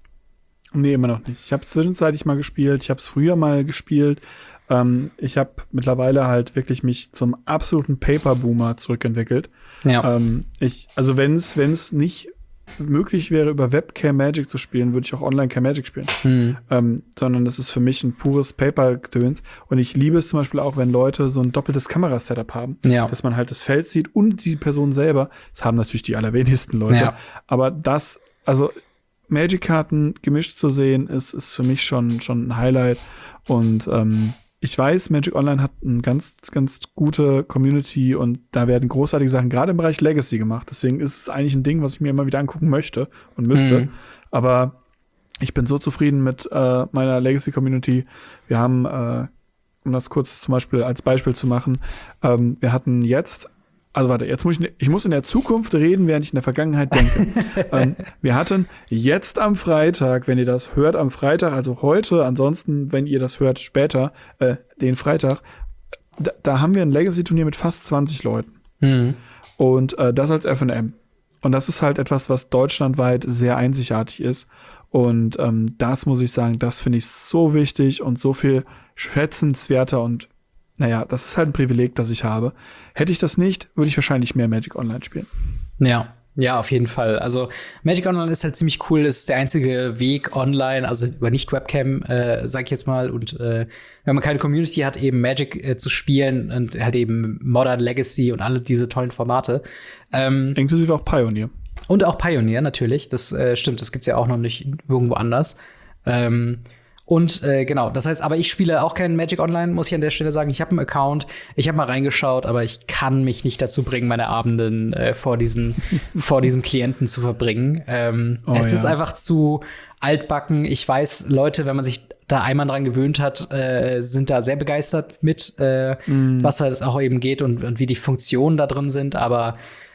Nee, immer noch nicht. Ich habe es zwischenzeitlich mal gespielt. Ich habe es früher mal gespielt. Ähm, ich habe mittlerweile halt wirklich mich zum absoluten Paper-Boomer zurückentwickelt. Ja. Ähm, ich, also wenn es wenn es nicht möglich wäre, über Webcam Magic zu spielen, würde ich auch online kein Magic spielen. Mhm. Ähm, sondern das ist für mich ein pures Paper-Gedöns. Und ich liebe es zum Beispiel auch, wenn Leute so ein doppeltes Kamerasetup haben, ja. dass man halt das Feld sieht und die Person selber. Das haben natürlich die allerwenigsten Leute. Ja. Aber das, also Magic-Karten gemischt zu sehen, ist, ist für mich schon, schon ein Highlight. Und ähm, ich weiß, Magic Online hat eine ganz, ganz gute Community und da werden großartige Sachen gerade im Bereich Legacy gemacht. Deswegen ist es eigentlich ein Ding, was ich mir immer wieder angucken möchte und müsste. Mhm. Aber ich bin so zufrieden mit äh, meiner Legacy-Community. Wir haben, äh, um das kurz zum Beispiel als Beispiel zu machen, ähm, wir hatten jetzt Also warte, jetzt muss ich, ich muss in der Zukunft reden, während ich in der Vergangenheit denke. ähm, wir hatten jetzt am Freitag, wenn ihr das hört, am Freitag, also heute, ansonsten, wenn ihr das hört, später, äh, den Freitag, da, da haben wir ein Legacy-Turnier mit fast zwanzig Leuten. Mhm. Und äh, das als F N M. Und das ist halt etwas, was deutschlandweit sehr einzigartig ist. Und ähm, das muss ich sagen, das finde ich so wichtig und so viel schätzenswerter und naja, das ist halt ein Privileg, das ich habe. Hätte ich das nicht, würde ich wahrscheinlich mehr Magic Online spielen. Ja, ja, auf jeden Fall. Also Magic Online ist halt ziemlich cool. Es ist der einzige Weg online, also über Nicht-Webcam, äh, sag ich jetzt mal. Und äh, wenn man keine Community hat, eben Magic äh, zu spielen und halt eben Modern, Legacy und alle diese tollen Formate. Ähm, Inklusive auch Pioneer. Und auch Pioneer, natürlich. Das äh, stimmt, das gibt's ja auch noch nicht irgendwo anders. Ähm, Und äh, genau, das heißt, aber ich spiele auch kein Magic Online, muss ich an der Stelle sagen. Ich habe einen Account, ich habe mal reingeschaut, aber ich kann mich nicht dazu bringen, meine Abenden äh, vor diesen vor diesem Klienten zu verbringen. Ähm, oh, es ja. ist einfach zu altbacken. Ich weiß, Leute, wenn man sich da einmal dran gewöhnt hat, äh, sind da sehr begeistert mit, äh, mm. was halt auch eben geht und, und wie die Funktionen da drin sind, aber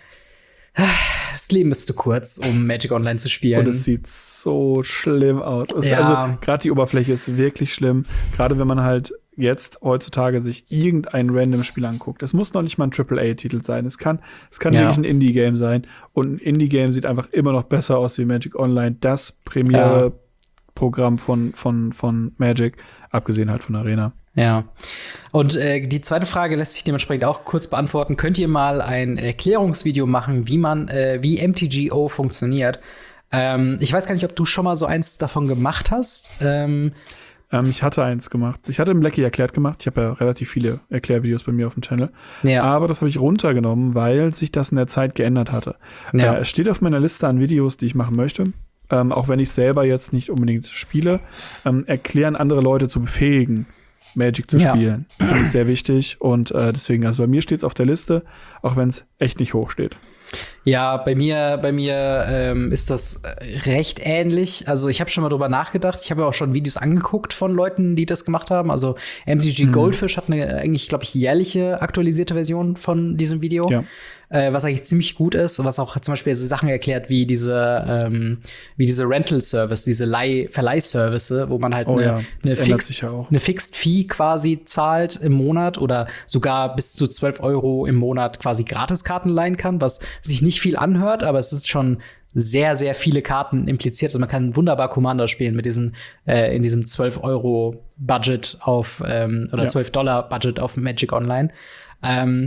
das Leben ist zu kurz, um Magic Online zu spielen. Und es sieht so schlimm aus. Es ja. Also gerade die Oberfläche ist wirklich schlimm. Gerade wenn man halt jetzt heutzutage sich irgendein random Spiel anguckt. Es muss noch nicht mal ein Triple A-Titel sein. Es kann, es kann ja. wirklich ein Indie-Game sein. Und ein Indie-Game sieht einfach immer noch besser aus wie Magic Online. Das Premiere-Programm von, von, von Magic, abgesehen halt von Arena. Ja. Und äh, die zweite Frage lässt sich dementsprechend auch kurz beantworten. Könnt ihr mal ein Erklärungsvideo machen, wie man, äh, wie M T G O funktioniert? Ähm, ich weiß gar nicht, ob du schon mal so eins davon gemacht hast. Ähm, ähm, ich hatte eins gemacht. Ich hatte im Blackie erklärt gemacht. Ich habe ja relativ viele Erklärvideos bei mir auf dem Channel. Ja. Aber das habe ich runtergenommen, weil sich das in der Zeit geändert hatte. Ja. Äh, es steht auf meiner Liste an Videos, die ich machen möchte. Ähm, auch wenn ich selber jetzt nicht unbedingt spiele, ähm, erklären andere Leute zu befähigen, Magic zu spielen. Ja. Finde ich sehr wichtig. Und äh, deswegen, also bei mir steht es auf der Liste, auch wenn es echt nicht hoch steht. Ja, bei mir, bei mir ähm, ist das recht ähnlich. Also ich habe schon mal drüber nachgedacht. Ich habe ja auch schon Videos angeguckt von Leuten, die das gemacht haben. Also M T G mhm. Goldfish hat eine eigentlich, glaube ich, jährliche aktualisierte Version von diesem Video. Ja. Äh, was eigentlich ziemlich gut ist und was auch zum Beispiel so Sachen erklärt wie diese ähm, wie diese Rental-Service, diese Leih- Verleihservice, wo man halt oh, eine ja. eine, Fix, eine Fixed Fee quasi zahlt im Monat oder sogar bis zu zwölf Euro im Monat quasi Gratiskarten leihen kann, was sich nicht viel anhört, aber es ist schon sehr, sehr viele Karten impliziert. Also man kann wunderbar Commander spielen mit diesen äh, in diesem zwölf Euro Budget auf ähm, oder ja. zwölf Dollar Budget auf Magic Online. Ähm,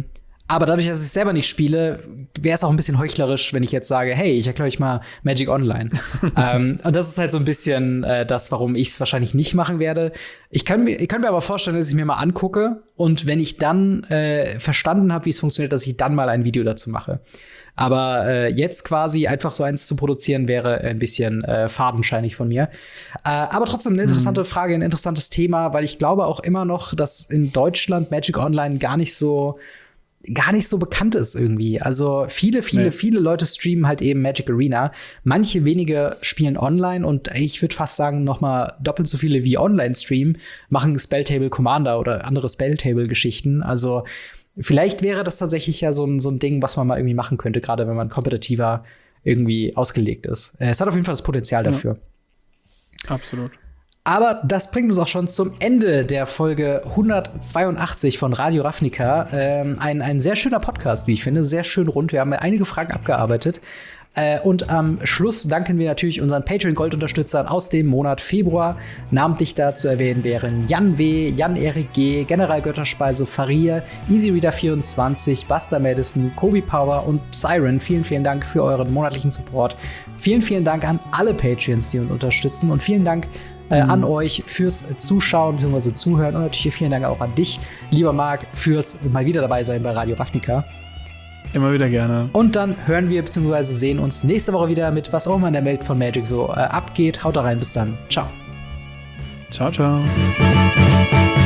Aber dadurch, dass ich selber nicht spiele, wäre es auch ein bisschen heuchlerisch, wenn ich jetzt sage, hey, ich erkläre euch mal Magic Online. ähm, und das ist halt so ein bisschen äh, das, warum ich es wahrscheinlich nicht machen werde. Ich kann, mir, ich kann mir aber vorstellen, dass ich mir mal angucke und wenn ich dann äh, verstanden habe, wie es funktioniert, dass ich dann mal ein Video dazu mache. Aber äh, jetzt quasi einfach so eins zu produzieren, wäre ein bisschen äh, fadenscheinig von mir. Äh, aber trotzdem eine interessante mhm. Frage, ein interessantes Thema, weil ich glaube auch immer noch, dass in Deutschland Magic Online gar nicht so gar nicht so bekannt ist irgendwie. Also viele, viele, nee. viele Leute streamen halt eben Magic Arena. Manche wenige spielen online und ich würde fast sagen, noch mal doppelt so viele wie online streamen, machen Spelltable Commander oder andere Spelltable-Geschichten. Also vielleicht wäre das tatsächlich ja so ein, so ein Ding, was man mal irgendwie machen könnte, gerade wenn man kompetitiver irgendwie ausgelegt ist. Es hat auf jeden Fall das Potenzial dafür. Ja. Absolut. Aber das bringt uns auch schon zum Ende der Folge hundertzweiundachtzig von Radio Ravnica. Ähm, ein, ein sehr schöner Podcast, wie ich finde, sehr schön rund. Wir haben einige Fragen abgearbeitet. Äh, und am Schluss danken wir natürlich unseren Patreon-Gold-Unterstützern aus dem Monat Februar. Namentlich da zu erwähnen wären Jan W., Jan-Erik G., General Götterspeise, Faria, EasyReader vierundzwanzig, Buster Madison, Kobe Power und Siren. Vielen, vielen Dank für euren monatlichen Support. Vielen, vielen Dank an alle Patreons, die uns unterstützen. Und vielen Dank Äh, an euch fürs Zuschauen bzw. Zuhören und natürlich vielen Dank auch an dich, lieber Marc, fürs mal wieder dabei sein bei Radio Ravnica. Immer wieder gerne. Und dann hören wir bzw. sehen uns nächste Woche wieder mit was auch immer in der Welt von Magic so äh, abgeht. Haut da rein, bis dann. Ciao. Ciao, ciao.